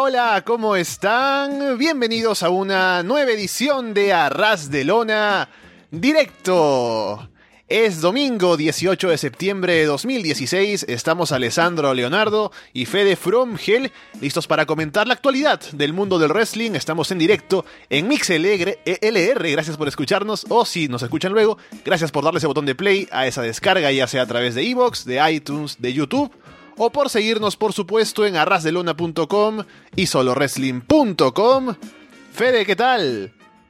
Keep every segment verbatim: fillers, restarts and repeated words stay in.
hola, ¿cómo están? Bienvenidos a una nueva edición de Arras de Lona Directo. Es domingo dieciocho de septiembre de dos mil dieciséis, estamos Alessandro Leonardo y Fede From Hell listos para comentar la actualidad del mundo del wrestling. Estamos en directo en MixLR, gracias por escucharnos, o si nos escuchan luego, gracias por darle ese botón de play a esa descarga, ya sea a través de iVoox, de iTunes, de YouTube, o por seguirnos por supuesto en arras de lona punto com y solo wrestling punto com. Fede, ¿qué tal?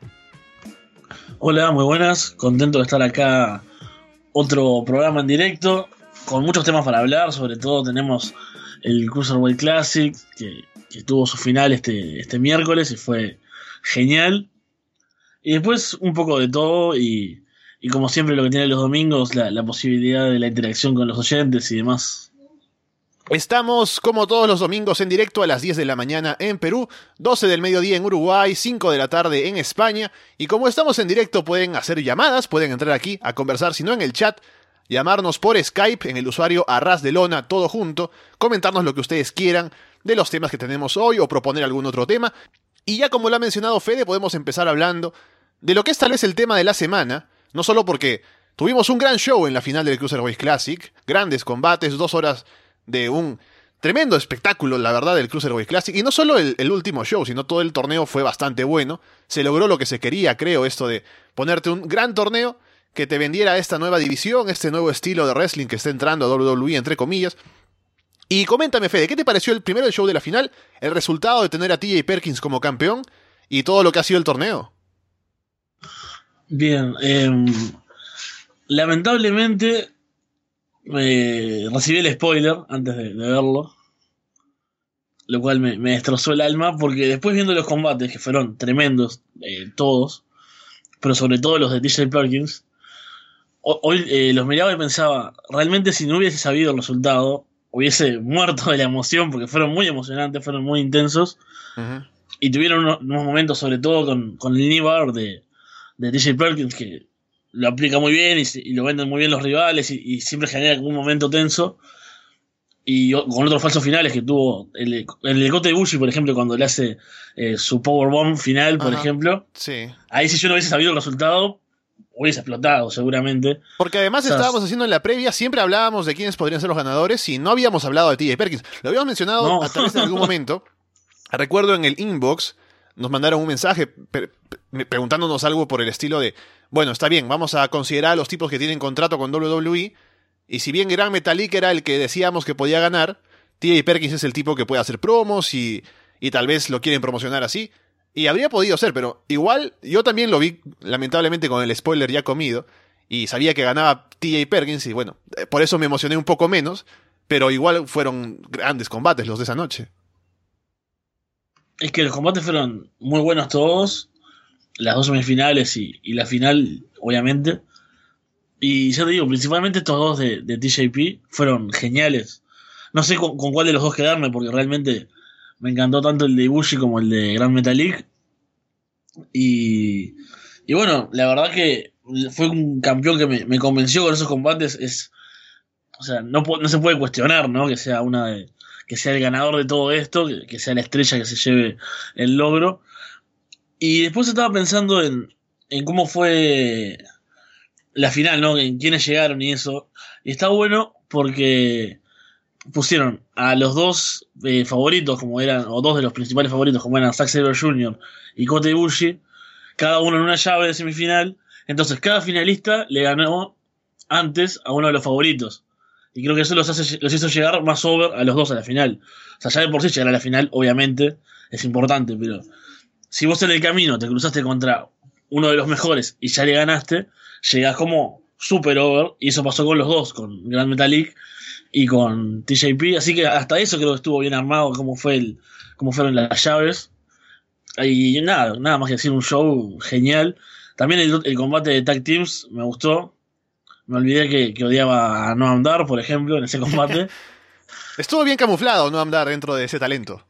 Hola, muy buenas, contento de estar acá. Otro programa en directo, con muchos temas para hablar. Sobre todo tenemos el Cruiserweight Classic, que, que tuvo su final este, este miércoles y fue genial. Y después un poco de todo y, y como siempre lo que tiene los domingos, la, la posibilidad de la interacción con los oyentes y demás. Estamos como todos los domingos en directo a las diez de la mañana en Perú, doce del mediodía en Uruguay, cinco de la tarde en España, y como estamos en directo pueden hacer llamadas, pueden entrar aquí a conversar, si no en el chat, llamarnos por Skype en el usuario Arras de Lona, todo junto, comentarnos lo que ustedes quieran de los temas que tenemos hoy o proponer algún otro tema, y ya como lo ha mencionado Fede, podemos empezar hablando de lo que es tal vez el tema de la semana, no solo porque tuvimos un gran show en la final del Cruiserweight Classic, grandes combates, dos horas de un tremendo espectáculo, la verdad, del Cruiserweight Classic. Y no solo el, el último show, sino todo el torneo fue bastante bueno. Se logró lo que se quería, creo, esto de ponerte un gran torneo que te vendiera esta nueva división, este nuevo estilo de wrestling que está entrando a doble u doble u E, entre comillas. Y coméntame, Fede, ¿qué te pareció el primero el show de la final? El resultado de tener a T J Perkins como campeón y todo lo que ha sido el torneo. Bien, eh, lamentablemente Eh, recibí el spoiler antes de, de verlo, lo cual me, me destrozó el alma, porque después viendo los combates, que fueron tremendos, eh, todos, pero sobre todo los de T J Perkins, hoy eh, los miraba y pensaba, realmente si no hubiese sabido el resultado, hubiese muerto de la emoción, porque fueron muy emocionantes, fueron muy intensos, uh-huh. Y tuvieron unos, unos momentos, sobre todo con, con el knee bar de, de T J Perkins, que lo aplica muy bien y, y lo venden muy bien los rivales y, y siempre genera un momento tenso. Y con otros falsos finales que tuvo el, el de Kota Ibushi, por ejemplo, cuando le hace eh, su powerbomb final, por Ajá, ejemplo. Sí. Ahí si yo no hubiese sabido el resultado, hubiese explotado seguramente. Porque además o sea, estábamos haciendo en la previa, siempre hablábamos de quiénes podrían ser los ganadores y no habíamos hablado de T J Perkins. Lo habíamos mencionado no. a través de algún momento. Recuerdo en el inbox nos mandaron un mensaje pre- pre- preguntándonos algo por el estilo de: bueno, está bien, vamos a considerar a los tipos que tienen contrato con doble u doble u E, y si bien Gran Metalik era el que decíamos que podía ganar, T J Perkins es el tipo que puede hacer promos y, y tal vez lo quieren promocionar así, y habría podido ser, pero igual yo también lo vi, lamentablemente con el spoiler ya comido, y sabía que ganaba T J Perkins, y bueno, por eso me emocioné un poco menos, pero igual fueron grandes combates los de esa noche. Es que los combates fueron muy buenos todos, las dos semifinales y, y la final, obviamente. Y ya te digo, principalmente estos dos de, de T J P fueron geniales. No sé con, con cuál de los dos quedarme, porque realmente me encantó tanto el de Ibushi como el de Gran Metalik. Y, y bueno, la verdad que fue un campeón que me, me convenció con esos combates. Es, o sea, no, no se puede cuestionar, ¿no? Que sea una de, que sea el ganador de todo esto, que, que sea la estrella que se lleve el logro. Y después estaba pensando en, en cómo fue la final, ¿no? En quiénes llegaron y eso. Y está bueno porque pusieron a los dos eh, favoritos, como eran, o dos de los principales favoritos, como eran Zack Sabre junior y Kota Ibushi, cada uno en una llave de semifinal. Entonces cada finalista le ganó antes a uno de los favoritos. Y creo que eso los, hace, los hizo llegar más over a los dos a la final. O sea, ya de por sí llegar a la final, obviamente, es importante, pero si vos en el camino te cruzaste contra uno de los mejores y ya le ganaste, llegás como super over, y eso pasó con los dos, con Gran Metalik y con T J P, así que hasta eso creo que estuvo bien armado, cómo fue el, cómo fueron las llaves. Y nada, nada más que decir, un show genial. También el, el combate de Tag Teams me gustó. Me olvidé que, que odiaba a Noam Dar, por ejemplo, en ese combate. Estuvo bien camuflado Noam Dar dentro de ese talento.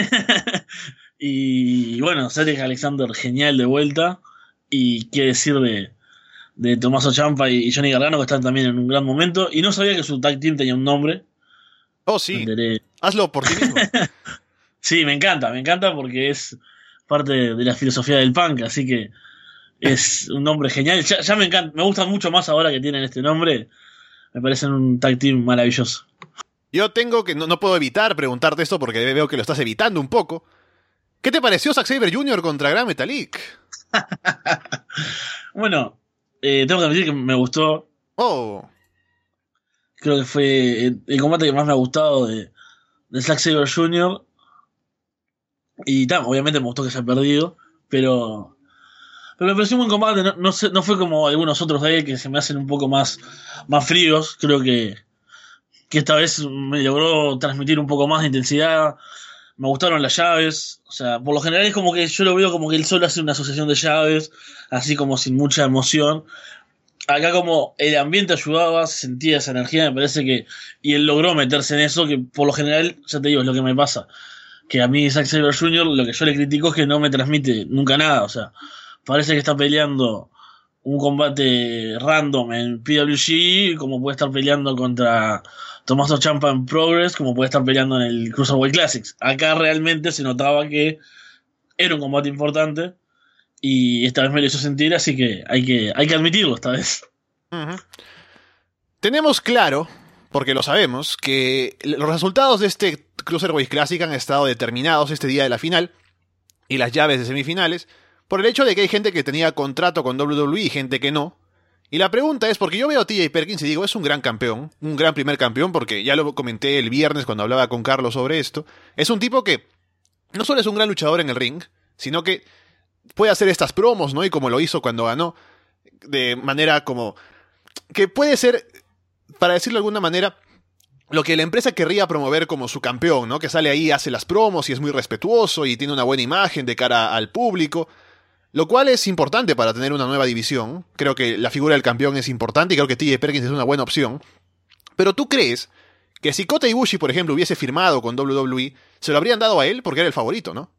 Y bueno, Cedric Alexander genial de vuelta. Y qué decir de, de Tommaso Ciampa y Johnny Gargano, que están también en un gran momento. Y no sabía que su tag team tenía un nombre. Oh, sí. Hazlo por ti mismo. Sí, me encanta, me encanta porque es parte de la filosofía del punk, así que es un nombre genial. Ya, ya me encanta, me gusta mucho más ahora que tienen este nombre. Me parecen un tag team maravilloso. Yo tengo que, no, no puedo evitar preguntarte esto porque veo que lo estás evitando un poco. ¿Qué te pareció Zack Sabre junior contra Gran Metalik? Bueno, eh, tengo que admitir que me gustó. Oh. Creo que fue el, el combate que más me ha gustado de, de Zack Sabre junior Y tam, obviamente me gustó que se haya perdido, pero, pero me pareció un buen combate. No, no, sé, no fue como algunos otros de él que se me hacen un poco más, más fríos. Creo que, que esta vez me logró transmitir un poco más de intensidad. Me gustaron las llaves. O sea, por lo general es como que yo lo veo como que él solo hace una asociación de llaves, así como sin mucha emoción. Acá como el ambiente ayudaba, se sentía esa energía, me parece que... Y él logró meterse en eso, que por lo general, ya te digo, es lo que me pasa. Que a mí Zack Sabre junior lo que yo le critico es que no me transmite nunca nada. O sea, parece que está peleando un combate random en P W G, como puede estar peleando contra Tommaso Ciampa en Progress, como puede estar peleando en el Cruiserweight Classics. Acá realmente se notaba que era un combate importante y esta vez me lo hizo sentir, así que hay que, hay que admitirlo esta vez. Uh-huh. Tenemos claro, porque lo sabemos, que los resultados de este Cruiserweight Classic han estado determinados este día de la final y las llaves de semifinales por el hecho de que hay gente que tenía contrato con W W E y gente que no. Y la pregunta es, porque yo veo a T J Perkins y digo, es un gran campeón, un gran primer campeón, porque ya lo comenté el viernes cuando hablaba con Carlos sobre esto. Es un tipo que no solo es un gran luchador en el ring, sino que puede hacer estas promos, ¿no? Y como lo hizo cuando ganó, de manera como... que puede ser, para decirlo de alguna manera, lo que la empresa querría promover como su campeón, ¿no? Que sale ahí, hace las promos y es muy respetuoso y tiene una buena imagen de cara al público. Lo cual es importante para tener una nueva división. Creo que la figura del campeón es importante y creo que T J Perkins es una buena opción. Pero ¿tú crees que si Kota Ibushi, por ejemplo, hubiese firmado con W W E, se lo habrían dado a él porque era el favorito, ¿no?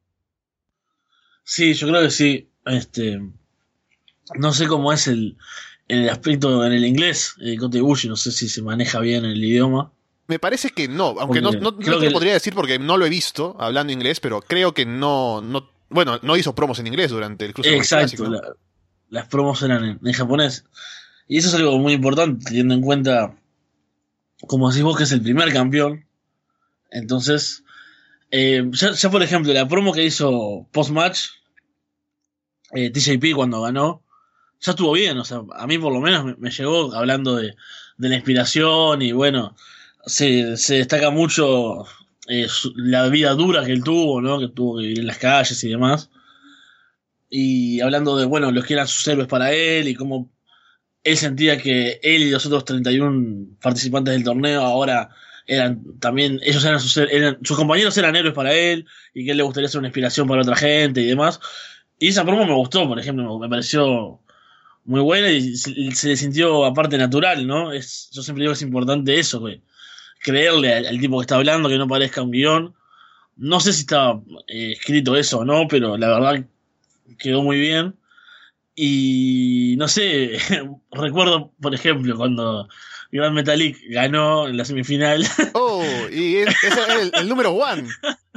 Sí, yo creo que sí. Este, no sé cómo es el, el aspecto en el inglés de Kota Ibushi, no sé si se maneja bien el idioma. Me parece que no, aunque Porque no, no, no te creo lo que podría decir porque no lo he visto hablando inglés, pero creo que no... no bueno, no hizo promos en inglés durante el Cruiserweight exacto, Classic, ¿no? la- las promos eran en, en japonés. Y eso es algo muy importante, teniendo en cuenta, como decís vos, que es el primer campeón. Entonces, eh, ya, ya por ejemplo, la promo que hizo post-match, eh, T J P cuando ganó, ya estuvo bien. O sea, a mí por lo menos me, me llegó hablando de, de la inspiración y bueno, se, se destaca mucho eh, su- la vida dura que él tuvo, ¿no? Que tuvo que vivir en las calles y demás. Y hablando de, bueno, los que eran sus héroes para él y cómo él sentía que él y los otros treinta y uno participantes del torneo ahora eran también, ellos eran sus, eran, sus compañeros eran héroes para él y que él le gustaría ser una inspiración para otra gente y demás. Y esa promo me gustó, por ejemplo, me pareció muy buena y se, se le sintió aparte natural, ¿no? Es, yo siempre digo que es importante eso, güey. Creerle al, al tipo que está hablando, que no parezca un guión. No sé si estaba eh, escrito eso o no, pero la verdad quedó muy bien. Y no sé, recuerdo, por ejemplo, cuando Iván Metalik ganó en la semifinal, Oh, y es- ese es el, el número one,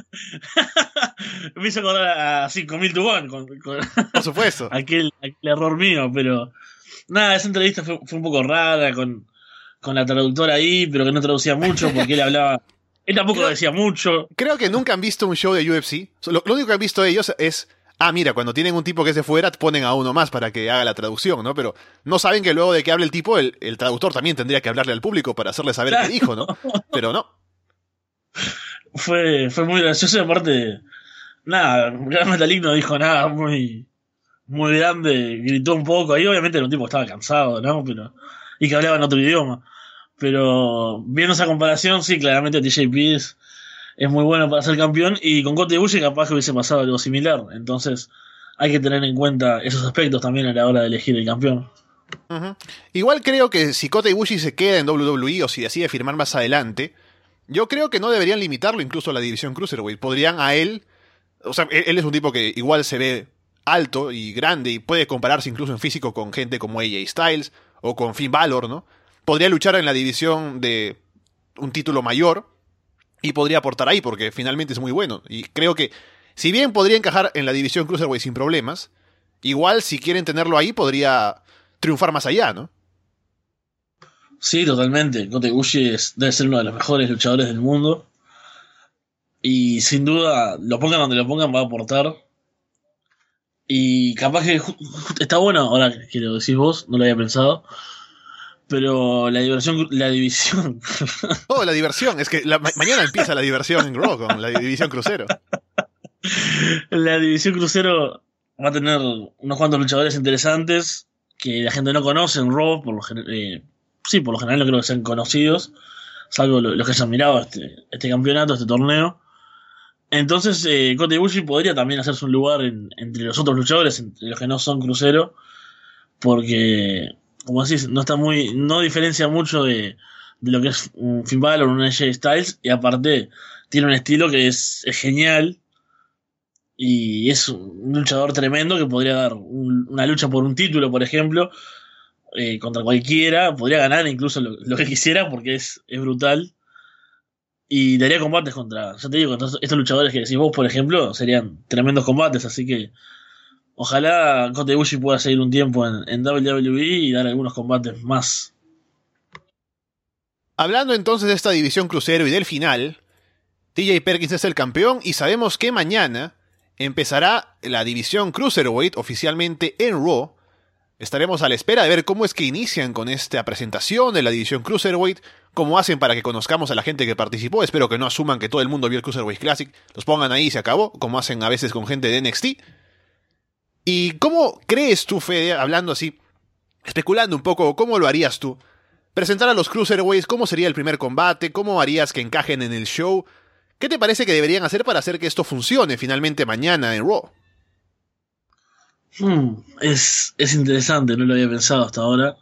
me hizo acordar a cinco mil to one con, con por supuesto. aquel, aquel error mío, pero nada, esa entrevista fue, fue un poco rara con, con la traductora ahí, pero que no traducía mucho porque él hablaba, él tampoco Creo, decía mucho. creo que nunca han visto un show de U F C. Lo, lo único que han visto ellos es... Ah, mira, cuando tienen un tipo que es de fuera, ponen a uno más para que haga la traducción, ¿no? Pero no saben que luego de que hable el tipo, el, el traductor también tendría que hablarle al público para hacerle saber Claro. qué dijo, ¿no? Pero no. Fue, fue muy gracioso y aparte, nada, Gran Metalik no dijo nada muy, muy grande, gritó un poco, ahí obviamente era un tipo que estaba cansado, ¿no? Pero, y que hablaba en otro idioma. Pero viendo esa comparación, sí, claramente T J P es, es muy bueno para ser campeón y con Kota Ibushi capaz que hubiese pasado algo similar. Entonces hay que tener en cuenta esos aspectos también a la hora de elegir el campeón. Ujú. Igual creo que si Kota Ibushi se queda en W W E o si decide firmar más adelante, yo creo que no deberían limitarlo incluso a la división Cruiserweight. Podrían a él... O sea, él, él es un tipo que igual se ve alto y grande y puede compararse incluso en físico con gente como A J Styles o con Finn Balor, ¿no? Podría luchar en la división de un título mayor y podría aportar ahí porque finalmente es muy bueno. Y creo que, si bien podría encajar en la división Cruiserweight sin problemas, igual si quieren tenerlo ahí podría triunfar más allá, ¿no? Sí, totalmente. Kota Ibushi es, debe ser uno de los mejores luchadores del mundo. Y sin duda, lo pongan donde lo pongan, va a aportar. Y capaz que ju- ju- está bueno, ahora que lo decís vos, no lo había pensado. Pero la diversión, la división. Oh, la diversión. Es que la, ma- mañana empieza la diversión en Raw con la división crucero. La división crucero va a tener unos cuantos luchadores interesantes que la gente no conoce en Raw, por lo gen- eh, sí, por lo general no creo que sean conocidos, salvo lo- los que hayan mirado este, este campeonato, este torneo. Entonces, eh, Kota Ibushi podría también hacerse un lugar en- entre los otros luchadores, entre los que no son crucero, porque, como decís, no está muy, no diferencia mucho de, de lo que es un Finn Balor o un A J Styles, y aparte tiene un estilo que es, es genial. Y es un luchador tremendo que podría dar un- una lucha por un título, por ejemplo, eh, contra cualquiera. Podría ganar incluso lo, lo que quisiera porque es, es brutal. Y daría combates contra, ya te digo, contra estos luchadores que decís vos, por ejemplo, serían tremendos combates. Así que ojalá Kota Ibushi pueda seguir un tiempo en, en W W E y dar algunos combates más. Hablando entonces de esta división crucero y del final, T J Perkins es el campeón y sabemos que mañana empezará la división Cruiserweight oficialmente en Raw. Estaremos a la espera de ver cómo es que inician con esta presentación de la división Cruiserweight, cómo hacen para que conozcamos a la gente que participó. Espero que no asuman que todo el mundo vio el Cruiserweight Classic, los pongan ahí y se acabó, como hacen a veces con gente de N X T. ¿Y cómo crees tú, Fede, hablando así, especulando un poco, cómo lo harías tú? Presentar a los Cruiserweights, ¿cómo sería el primer combate? ¿Cómo harías que encajen en el show? ¿Qué te parece que deberían hacer para hacer que esto funcione finalmente mañana en Raw? Hmm, es, es interesante, no lo había pensado hasta ahora.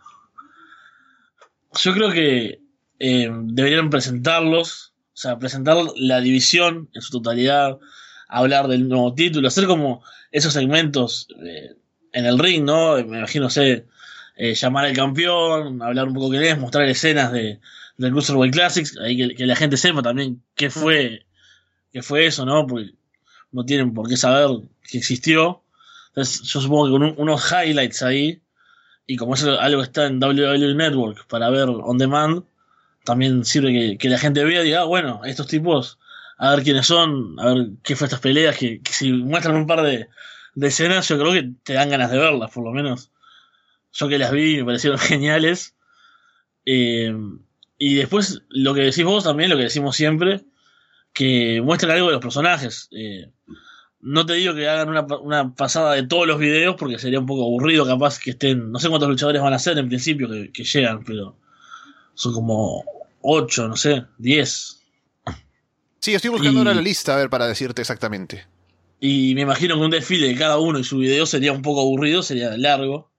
Yo creo que eh, deberían presentarlos, o sea, presentar la división en su totalidad, hablar del nuevo título, hacer como esos segmentos eh, en el ring, ¿no? Me imagino, sé, eh, llamar al campeón, hablar un poco quién es, mostrar escenas de, del Cruiserweight Classics, ahí que, que la gente sepa también qué fue, qué fue eso, ¿no? Porque no tienen por qué saber que existió. Entonces, yo supongo que con un- unos highlights ahí, y como eso algo está en W W E Network para ver on demand, también sirve que, que la gente vea y diga, ah, bueno, estos tipos, a ver quiénes son, a ver qué fue estas peleas, que, que si muestran un par de, de escenas, yo creo que te dan ganas de verlas, por lo menos. Yo que las vi me parecieron geniales. Eh, y después, lo que decís vos también, lo que decimos siempre, que muestren algo de los personajes. Eh, no te digo que hagan una, una pasada de todos los videos, porque sería un poco aburrido, capaz que estén, no sé cuántos luchadores van a ser en principio que, que llegan, pero son como ocho, no sé, diez. Sí, estoy buscando ahora la Y, lista, a ver, para decirte exactamente. y me imagino que un desfile de cada uno y su video sería un poco aburrido, sería largo,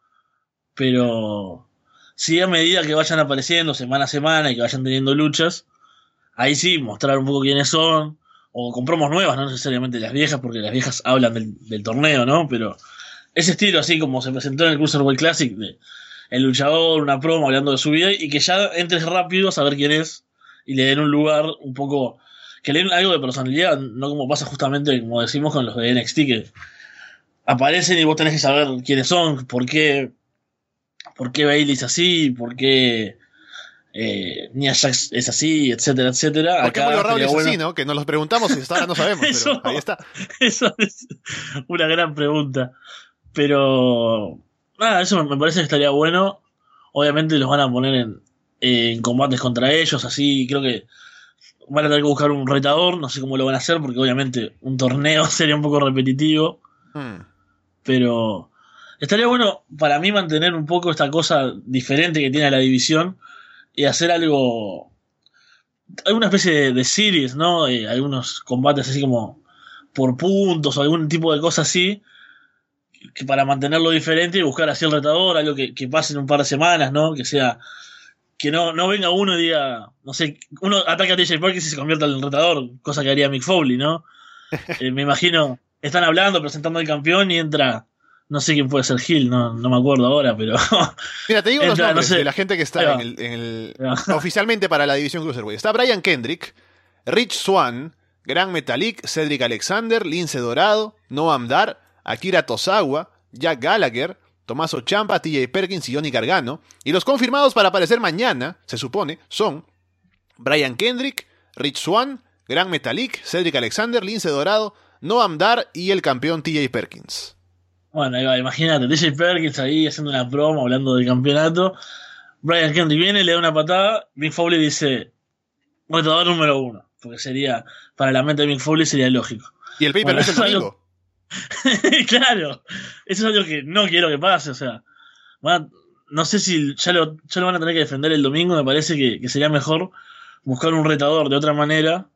pero sí, a medida que vayan apareciendo semana a semana y que vayan teniendo luchas, ahí sí, mostrar un poco quiénes son, o con promos nuevas, no necesariamente las viejas, porque las viejas hablan del, del torneo, ¿no? Pero ese estilo, así como se presentó en el Cruiserweight Classic, de el luchador, una promo hablando de su vida, y que ya entres rápido a saber quién es, y le den un lugar un poco, que le den algo de personalidad, no como pasa justamente, como decimos, con los de N X T, que aparecen y vos tenés que saber quiénes son, por qué, por qué Bailey es así, por qué eh, Nia Jax es así, etcétera, etcétera. ¿Por qué Acá Mojo Rawley es estaría así, bueno. no? Que nos lo preguntamos y hasta ahora no sabemos, Eso, pero ahí está. eso es una gran pregunta. Pero nada, eso me me parece que estaría bueno. Obviamente los van a poner en, en combates contra ellos, así creo que van a tener que buscar un retador, no sé cómo lo van a hacer, porque obviamente un torneo sería un poco repetitivo, Hmm. pero estaría bueno para mí mantener un poco esta cosa diferente que tiene la división y hacer algo, alguna especie de, de series, ¿no? Eh, algunos combates así como por puntos o algún tipo de cosa así, que para mantenerlo diferente y buscar así el retador, algo que, que pase en un par de semanas, ¿no? Que sea, que no, no venga uno y diga, no sé, uno ataca a T J Perkins y se convierta en el retador, cosa que haría Mick Foley, ¿no? Eh, me imagino, están hablando, presentando al campeón y entra, no sé quién puede ser Hill, no, no me acuerdo ahora, pero Mira, te digo los entra, no nombres sé. de la gente que Ahí está va. en el, en el- Ahí va. oficialmente para la división Cruiserweight. Está Brian Kendrick, Rich Swann, Gran Metalik, Cedric Alexander, Lince Dorado, Noam Dar, Akira Tozawa, Jack Gallagher, Tommaso Ciampa, T J Perkins y Johnny Gargano. Y los confirmados para aparecer mañana, se supone, son Brian Kendrick, Rich Swann, Gran Metalik, Cedric Alexander, Lince Dorado, Noam Dar y el campeón T J Perkins. Bueno, ahí va, imagínate, T J Perkins ahí haciendo una promo, hablando del campeonato. Brian Kendrick viene, le da una patada, Mick Foley dice, retador número uno. Porque sería, para la mente de Mick Foley sería lógico. Y el pay-per-view es el domingo. Claro, eso es algo que no quiero que pase, o sea, van a, no sé si ya lo, ya lo van a tener que defender el domingo, me parece que, que sería mejor buscar un retador de otra manera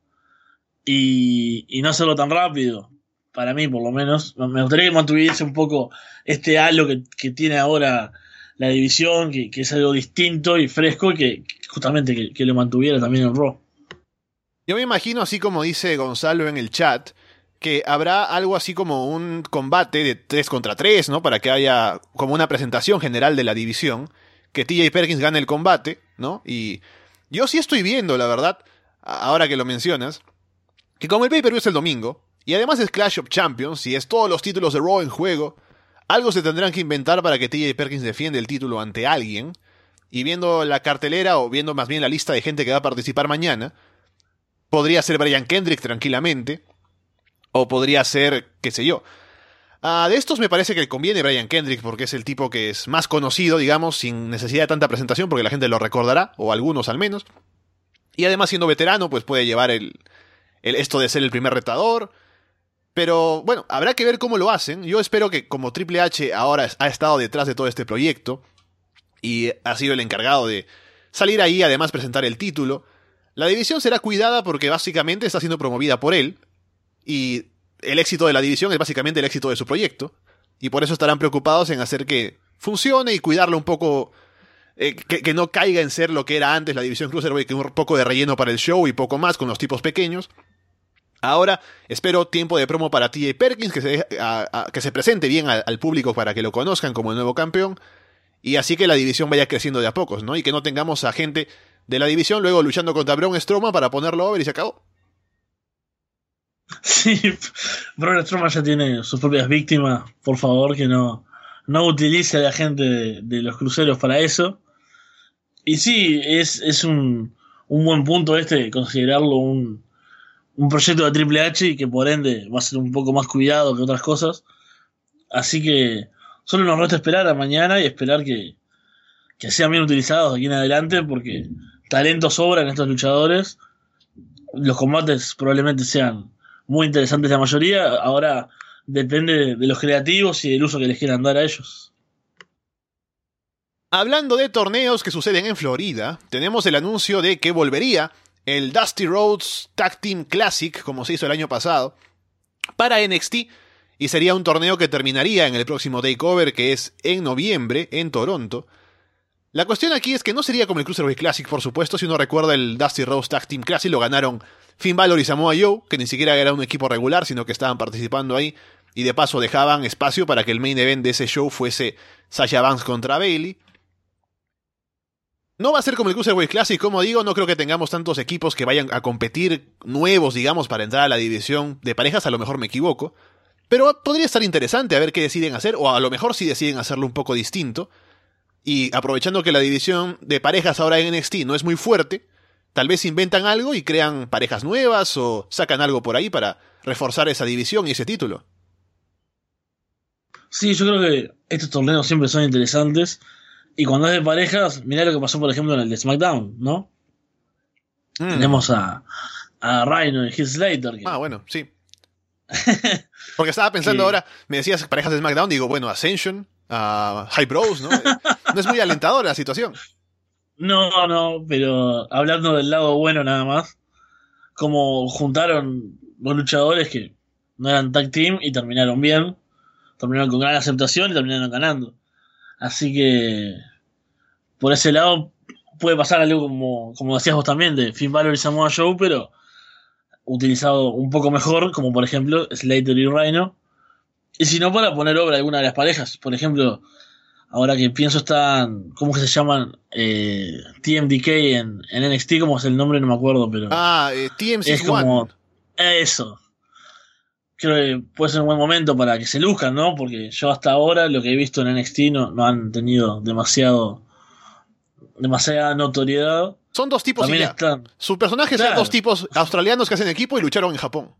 y, y no hacerlo tan rápido, para mí por lo menos. Me gustaría que mantuviese un poco este halo que, que tiene ahora la división, que, que es algo distinto y fresco, y que, que justamente que, que lo mantuviera también en Raw. Yo me imagino, así como dice Gonzalo en el chat, que habrá algo así como un combate de tres contra tres, ¿no? Para que haya como una presentación general de la división, que T J Perkins gane el combate, ¿no? Y yo sí estoy viendo, la verdad, ahora que lo mencionas, que como el pay-per-view es el domingo, y además es Clash of Champions, y es todos los títulos de Raw en juego, algo se tendrán que inventar para que T J Perkins defienda el título ante alguien, y viendo la cartelera, o viendo más bien la lista de gente que va a participar mañana, podría ser Brian Kendrick tranquilamente, o podría ser, qué sé yo. Uh, de estos me parece que conviene Brian Kendrick porque es el tipo que es más conocido, digamos, sin necesidad de tanta presentación, porque la gente lo recordará, o algunos al menos. Y además, siendo veterano, pues puede llevar el, el esto de ser el primer retador. Pero bueno, habrá que ver cómo lo hacen. Yo espero que como Triple H ahora ha estado detrás de todo este proyecto y ha sido el encargado de salir ahí, además presentar el título, la división será cuidada porque básicamente está siendo promovida por él. Y el éxito de la división es básicamente el éxito de su proyecto. Y por eso estarán preocupados en hacer que funcione y cuidarlo un poco. Eh, que, que no caiga en ser lo que era antes la división Cruiserweight, que un poco de relleno para el show y poco más con los tipos pequeños. Ahora espero tiempo de promo para T J Perkins, que se, a, a, que se presente bien al, al público para que lo conozcan como el nuevo campeón. Y así que la división vaya creciendo de a pocos, ¿no? Y que no tengamos a gente de la división luego luchando contra Braun Strowman para ponerlo over y se acabó. Sí, Braun Strowman ya tiene sus propias víctimas. Por favor, que no, no utilice a la gente de, de los cruceros para eso. Y sí, es, es un, un buen punto este, considerarlo un, un proyecto de Triple H y que por ende va a ser un poco más cuidado que otras cosas. Así que solo nos resta esperar a mañana y esperar que, que sean bien utilizados de aquí en adelante, porque talento sobra en estos luchadores. Los combates probablemente sean muy interesantes la mayoría. Ahora depende de los creativos y del uso que les quieran dar a ellos. Hablando de torneos que suceden en Florida, tenemos el anuncio de que volvería el Dusty Rhodes Tag Team Classic, como se hizo el año pasado, para N X T, y sería un torneo que terminaría en el próximo Takeover, que es en noviembre, en Toronto. La cuestión aquí es que no sería como el Cruiserweight Classic, por supuesto. Si uno recuerda, el Dusty Rhodes Tag Team Classic lo ganaron Finn Balor y Samoa Joe, que ni siquiera era un equipo regular, sino que estaban participando ahí, y de paso dejaban espacio para que el main event de ese show fuese Sasha Banks contra Bayley. No va a ser como el Cruiserweight Classic, como digo, no creo que tengamos tantos equipos que vayan a competir nuevos, digamos, para entrar a la división de parejas, a lo mejor me equivoco, pero podría estar interesante a ver qué deciden hacer, o a lo mejor sí deciden hacerlo un poco distinto. Y aprovechando que la división de parejas ahora en N X T no es muy fuerte, tal vez inventan algo y crean parejas nuevas o sacan algo por ahí para reforzar esa división y ese título. Sí, yo creo que estos torneos siempre son interesantes. Y cuando es de parejas, mirá lo que pasó, por ejemplo, en el de SmackDown, ¿no? Mm. Tenemos a, a Rhino y Heath Slater. Que... Ah, bueno, sí. Porque estaba pensando que... ahora, me decías parejas de SmackDown, digo, bueno, Ascension, uh, Hype Bros, ¿no? No es muy alentadora la situación. No, no, pero hablando del lado bueno nada más, como juntaron dos luchadores que no eran tag team y terminaron bien, terminaron con gran aceptación y terminaron ganando. Así que por ese lado puede pasar algo como, como decías vos también, de Finn Balor y Samoa Joe, pero utilizado un poco mejor, como por ejemplo Slater y Rhino. Y si no, para poner obra a alguna de las parejas. Por ejemplo, ahora que pienso están, ¿cómo que se llaman? Eh, T M D K en, en N X T, ¿cómo es el nombre? No me acuerdo, pero... Ah, eh, T M C es como... One. Eso. Creo que puede ser un buen momento para que se luzcan, ¿no? Porque yo hasta ahora lo que he visto en N X T no, no han tenido demasiado demasiada notoriedad. Son dos tipos y También ya. están... Sus personajes Claro. son dos tipos australianos que hacen equipo y lucharon en Japón.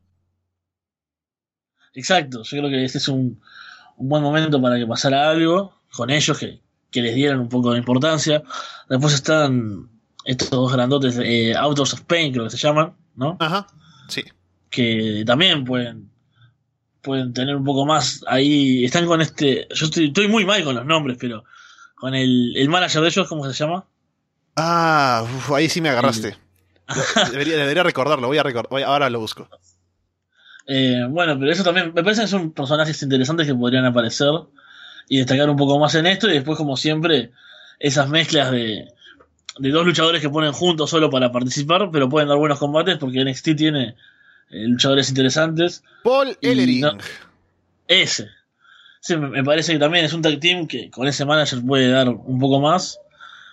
Exacto, yo creo que este es un, un buen momento para que pasara algo con ellos, que, que les dieran un poco de importancia. Después están estos dos grandotes, eh, Authors of Pain, creo que se llaman, ¿no? Ajá, sí. Que también pueden pueden tener un poco más ahí. Están con este. Yo estoy, estoy muy mal con los nombres, pero con el, el manager de ellos, ¿cómo se llama? Ah, uf, ahí sí me agarraste. Debería, debería recordarlo, voy a recordar, voy- ahora lo busco. Eh, bueno, pero eso también me parece que son personajes interesantes que podrían aparecer y destacar un poco más en esto. Y después, como siempre, esas mezclas de, de dos luchadores que ponen juntos solo para participar, pero pueden dar buenos combates porque N X T tiene eh, luchadores interesantes. Paul Y Ellering. no- ese. Sí, me me parece que también es un tag team que con ese manager puede dar un poco más.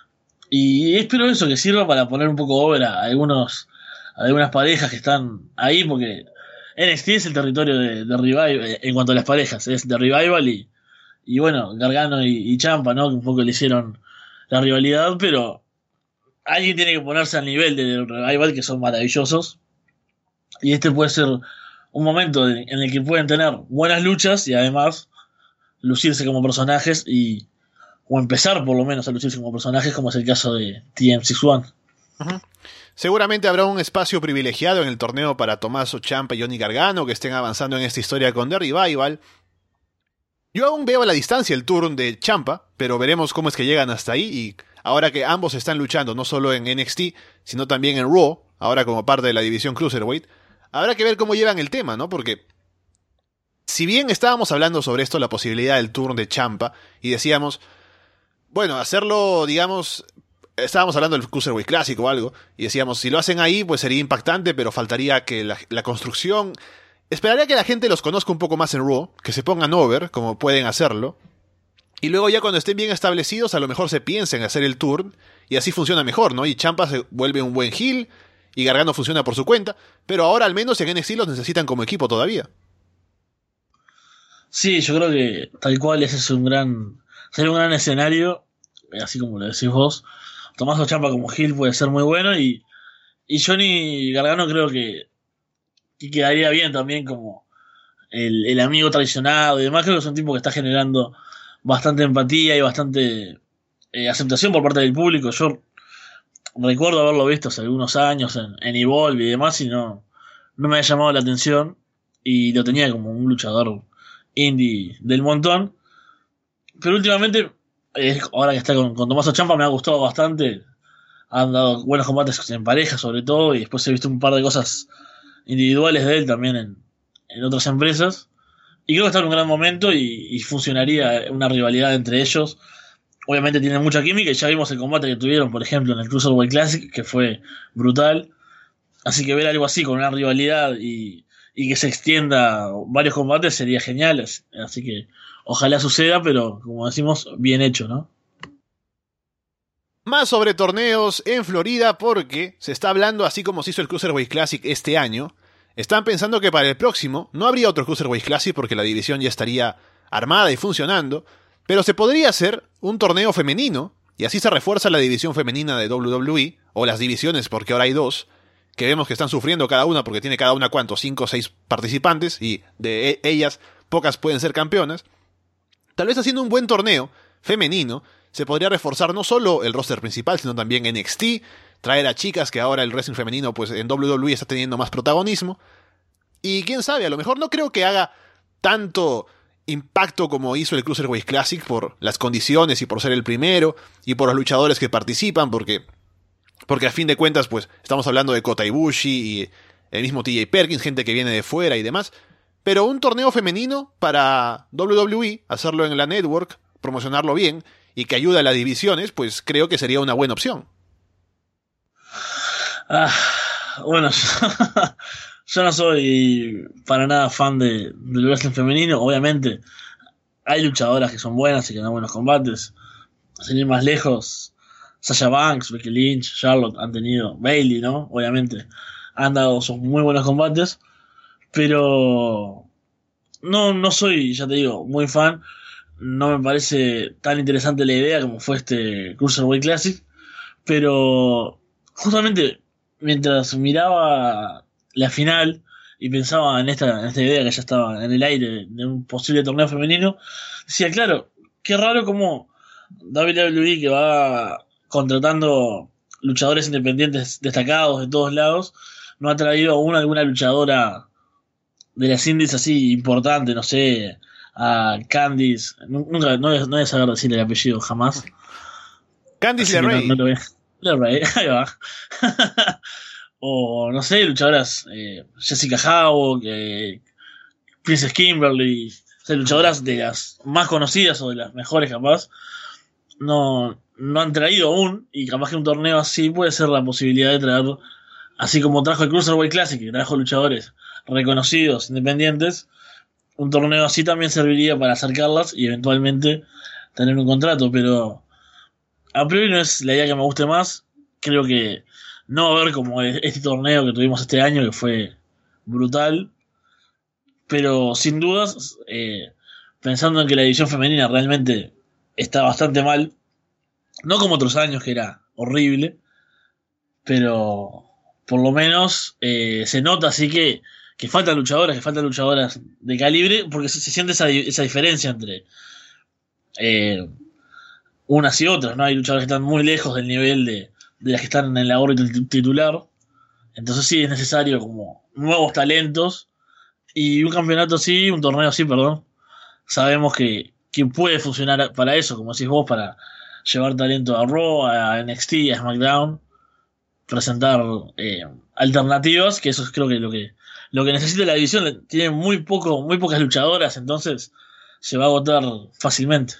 Y espero eso, que sirva para poner un poco over a algunos, a algunas parejas que están ahí, porque N X T es el territorio de, de Revival, eh, en cuanto a las parejas, es de Revival y, y bueno, Gargano y, y Ciampa, ¿no? Que un poco le hicieron la rivalidad, pero alguien tiene que ponerse al nivel de Revival, que son maravillosos. Y este puede ser un momento de- en el que pueden tener buenas luchas y además lucirse como personajes y o empezar por lo menos a lucirse como personajes, como es el caso de T M seis uno. Ujú. Seguramente habrá un espacio privilegiado en el torneo para Tommaso Ciampa y Johnny Gargano que estén avanzando en esta historia con The Revival. Yo aún veo a la distancia el turn de Ciampa, pero veremos cómo es que llegan hasta ahí y ahora que ambos están luchando no solo en N X T, sino también en Raw, ahora como parte de la división Cruiserweight, habrá que ver cómo llevan el tema, ¿no? Porque si bien estábamos hablando sobre esto, la posibilidad del turn de Ciampa, y decíamos, bueno, hacerlo, digamos, estábamos hablando del Cruiserweight Classic o algo, y decíamos, si lo hacen ahí, pues sería impactante, pero faltaría que la, la construcción... Esperaría que la gente los conozca un poco más en Raw, que se pongan over, como pueden hacerlo, y luego ya cuando estén bien establecidos, a lo mejor se piensen en hacer el turn, y así funciona mejor, ¿no? Y Ciampa se vuelve un buen heel, y Gargano funciona por su cuenta, pero ahora al menos en N X T los necesitan como equipo todavía. Sí, yo creo que tal cual ese es un gran, sería un gran escenario, eh, así como lo decís vos. Tommaso Ciampa como heel puede ser muy bueno y, y Johnny Gargano creo que, que quedaría bien también como el, el amigo traicionado y demás. Creo que es un tipo que está generando bastante empatía y bastante eh, aceptación por parte del público. Yo recuerdo haberlo visto hace algunos años en, en Evolve y demás y no, no me ha llamado la atención y lo tenía como un luchador indie del montón. Pero últimamente, eh, ahora que está con, con Tommaso Ciampa, me ha gustado bastante. Han dado buenos combates en pareja, sobre todo, y después he visto un par de cosas individuales de él también en, en otras empresas. Y creo que está en un gran momento y, y funcionaría una rivalidad entre ellos. Obviamente tienen mucha química y ya vimos el combate que tuvieron, por ejemplo, en el Cruiserweight Classic, que fue brutal. Así que ver algo así con una rivalidad y, y que se extienda varios combates sería genial. Así que ojalá suceda, pero como decimos, bien hecho, ¿no? Más sobre torneos en Florida porque se está hablando, así como se hizo el Cruiserweight Classic este año, están pensando que para el próximo no habría otro Cruiserweight Classic porque la división ya estaría armada y funcionando, pero se podría hacer un torneo femenino y así se refuerza la división femenina de W W E, o las divisiones porque ahora hay dos, que vemos que están sufriendo cada una porque tiene cada una, ¿cuánto? Cinco o seis participantes y de ellas pocas pueden ser campeonas. Tal vez haciendo un buen torneo femenino se podría reforzar no solo el roster principal, sino también N X T, traer a chicas que ahora el wrestling femenino pues en W W E está teniendo más protagonismo. Y quién sabe, a lo mejor no creo que haga tanto impacto como hizo el Cruiserweight Classic por las condiciones y por ser el primero y por los luchadores que participan, porque, porque a fin de cuentas pues estamos hablando de Kota Ibushi y el mismo T J Perkins, gente que viene de fuera y demás. Pero un torneo femenino para W W E, hacerlo en la network, promocionarlo bien y que ayude a las divisiones, pues creo que sería una buena opción. Ah, bueno, yo no soy para nada fan de, del wrestling femenino. Obviamente hay luchadoras que son buenas y que dan buenos combates. Sin ir más lejos, Sasha Banks, Becky Lynch, Charlotte han tenido, Bayley, ¿no? Obviamente, han dado sus muy buenos combates, pero no, no soy, ya te digo, muy fan. No me parece tan interesante la idea como fue este Cruiserweight Classic, pero justamente mientras miraba la final y pensaba en esta, en esta idea que ya estaba en el aire de un posible torneo femenino, decía, claro, qué raro como W W E, que va contratando luchadores independientes destacados de todos lados, no ha traído aún alguna luchadora de las indies así importante, no sé, a Candice, nunca, no voy, no voy a saber decir el apellido jamás. Candice LeRae. No, no LeRae, ahí va. O no sé, luchadoras, eh, Jessica Havoc, eh, Princess Kimberly, o sea, luchadoras de las más conocidas o de las mejores capaz, no, no han traído aún, y capaz que un torneo así puede ser la posibilidad de traer, así como trajo el Cruiserweight Classic, que trajo luchadores reconocidos, independientes, un torneo así también serviría para acercarlas y eventualmente tener un contrato, pero a priori no es la idea que me guste más. Creo que no va a haber como este torneo que tuvimos este año, que fue brutal, pero sin dudas, eh, pensando en que la división femenina realmente está bastante mal, no como otros años que era horrible, pero por lo menos eh, se nota así que, que faltan luchadoras, que faltan luchadoras de calibre, porque se, se siente esa, esa diferencia entre eh, unas y otras, ¿no? Hay luchadoras que están muy lejos del nivel de, de las que están en la órbita titular, entonces sí es necesario como nuevos talentos, y un campeonato así, un torneo así, perdón, sabemos que, que puede funcionar para eso, como decís vos, para llevar talento a Raw, a N X T, a SmackDown, presentar eh, alternativas, que eso es creo que lo que lo que necesita la división. Tiene muy poco, muy pocas luchadoras, entonces se va a agotar fácilmente.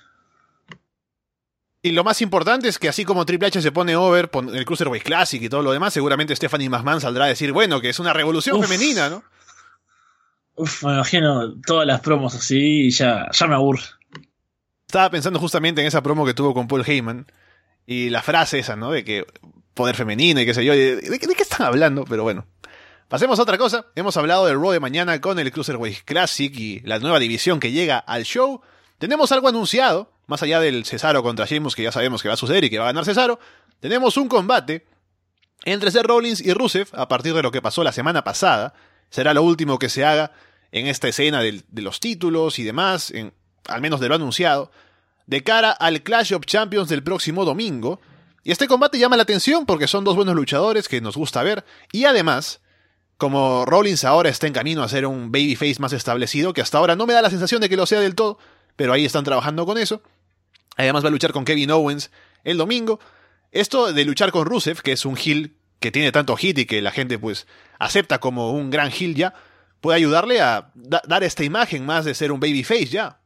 Y lo más importante es que así como Triple H se pone over con el Cruiserweight Classic y todo lo demás, seguramente Stephanie McMahon saldrá a decir, bueno, que es una revolución Uf. femenina, ¿no? Uf, me imagino todas las promos así y ya, ya me aburre. Estaba pensando justamente en esa promo que tuvo con Paul Heyman y la frase esa, ¿no? De que poder femenino y qué sé yo. ¿De, de, de qué están hablando? Pero bueno. Pasemos a otra cosa. Hemos hablado del Raw de mañana con el Cruiserweight Classic y la nueva división que llega al show. Tenemos algo anunciado, más allá del Cesaro contra Sheamus, que ya sabemos que va a suceder y que va a ganar Cesaro. Tenemos un combate entre Seth Rollins y Rusev a partir de lo que pasó la semana pasada. Será lo último que se haga en esta escena de, de los títulos y demás, en, al menos de lo anunciado, de cara al Clash of Champions del próximo domingo. Y este combate llama la atención porque son dos buenos luchadores que nos gusta ver, y además, como Rollins ahora está en camino a ser un babyface más establecido, que hasta ahora no me da la sensación de que lo sea del todo, pero ahí están trabajando con eso. Además va a luchar con Kevin Owens el domingo. Esto de luchar con Rusev, que es un heel que tiene tanto hit y que la gente pues acepta como un gran heel ya, puede ayudarle a da- dar esta imagen más de ser un babyface ya.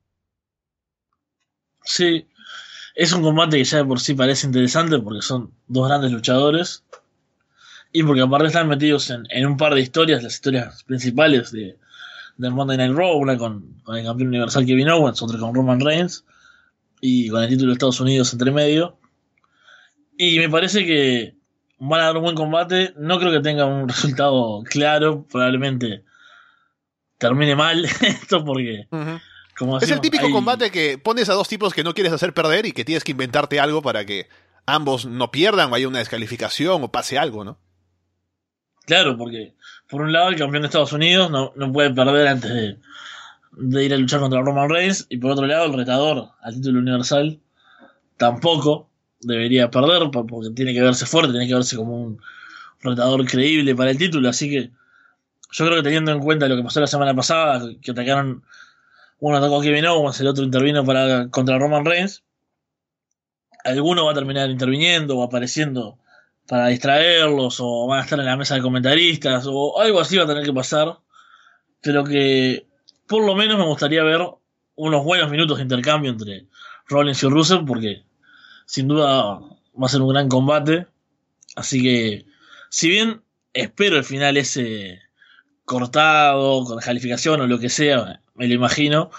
Sí, es un combate que ya de por sí parece interesante porque son dos grandes luchadores y porque aparte están metidos en, en un par de historias, las historias principales de, de Monday Night Raw, una con, con el campeón universal Kevin Owens, otra con Roman Reigns y con el título de Estados Unidos entre medio, y me parece que van a dar un buen combate. No creo que tenga un resultado claro, probablemente termine mal esto porque Uh-huh. como Es el decimos, típico hay... combate que pones a dos tipos que no quieres hacer perder y que tienes que inventarte algo para que ambos no pierdan o haya una descalificación o pase algo, ¿no? Claro, porque por un lado el campeón de Estados Unidos no, no puede perder antes de, de ir a luchar contra Roman Reigns, y por otro lado el retador al título universal tampoco debería perder porque tiene que verse fuerte, tiene que verse como un retador creíble para el título. Así que yo creo que teniendo en cuenta lo que pasó la semana pasada, que atacaron, uno atacó a Kevin Owens, el otro intervino para, contra Roman Reigns, alguno va a terminar interviniendo o apareciendo para distraerlos, o van a estar en la mesa de comentaristas, o algo así va a tener que pasar. Pero que por lo menos me gustaría ver unos buenos minutos de intercambio entre Rollins y Rusev, porque sin duda va a ser un gran combate. Así que, si bien espero el final ese cortado, con descalificación o lo que sea, me lo imagino,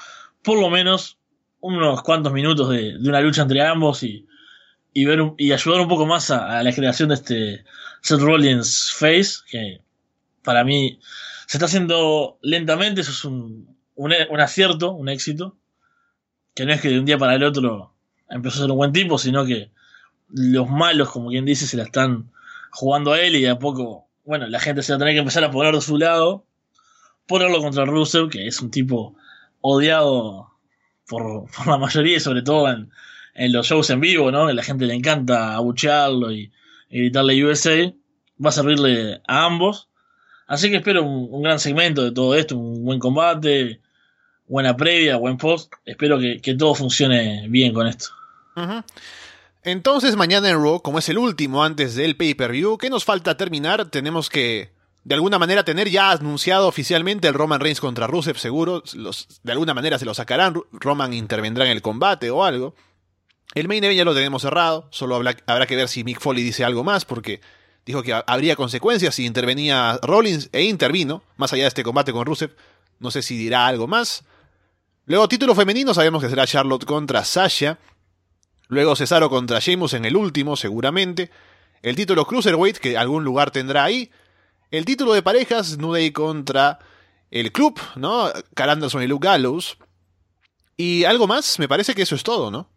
por lo menos unos cuantos minutos de, de una lucha entre ambos y, y ver un, y ayudar un poco más a, a la creación de este Seth Rollins face, que para mí se está haciendo lentamente. Eso es un, un, un acierto, un éxito, que no es que de un día para el otro empezó a ser un buen tipo, sino que los malos, como quien dice, se la están jugando a él, y de a poco, bueno, la gente se va a tener que empezar a poner de su lado, ponerlo contra Rusev, que es un tipo odiado por, por la mayoría, y sobre todo en, en los shows en vivo, ¿no? Que la gente le encanta abuchearlo y, y gritarle U S A. Va a servirle a ambos. Así que espero un, un gran segmento de todo esto, un buen combate, buena previa, buen post. Espero que, que todo funcione bien con esto. Uh-huh. Entonces mañana en Raw, como es el último antes del pay-per-view, ¿qué nos falta terminar? Tenemos que, de alguna manera, tener ya anunciado oficialmente el Roman Reigns contra Rusev, seguro. Los, de alguna manera se lo sacarán, Roman intervendrá en el combate o algo. El main event ya lo tenemos cerrado, solo habrá, habrá que ver si Mick Foley dice algo más, porque dijo que habría consecuencias si intervenía Rollins, e intervino, más allá de este combate con Rusev. No sé si dirá algo más. Luego, título femenino, sabemos que será Charlotte contra Sasha. Luego Cesaro contra Sheamus en el último, seguramente. El título Cruiserweight, que algún lugar tendrá ahí. El título de parejas, New Day contra el club, ¿no? Carl Anderson y Luke Gallows. Y algo más, me parece que eso es todo, ¿no?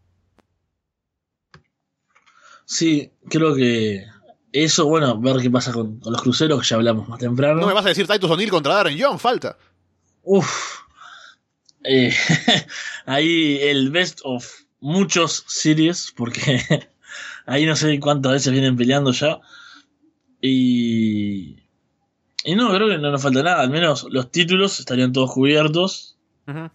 Sí, creo que eso, bueno, ver qué pasa con, con los cruceros, que ya hablamos más temprano. No me vas a decir Titus O'Neil contra Darren Young, falta. Uf. Eh, ahí el best of muchos series, porque ahí no sé cuántas veces vienen peleando ya. Y... Y no, creo que no nos falta nada. Al menos los títulos estarían todos cubiertos. Uh-huh.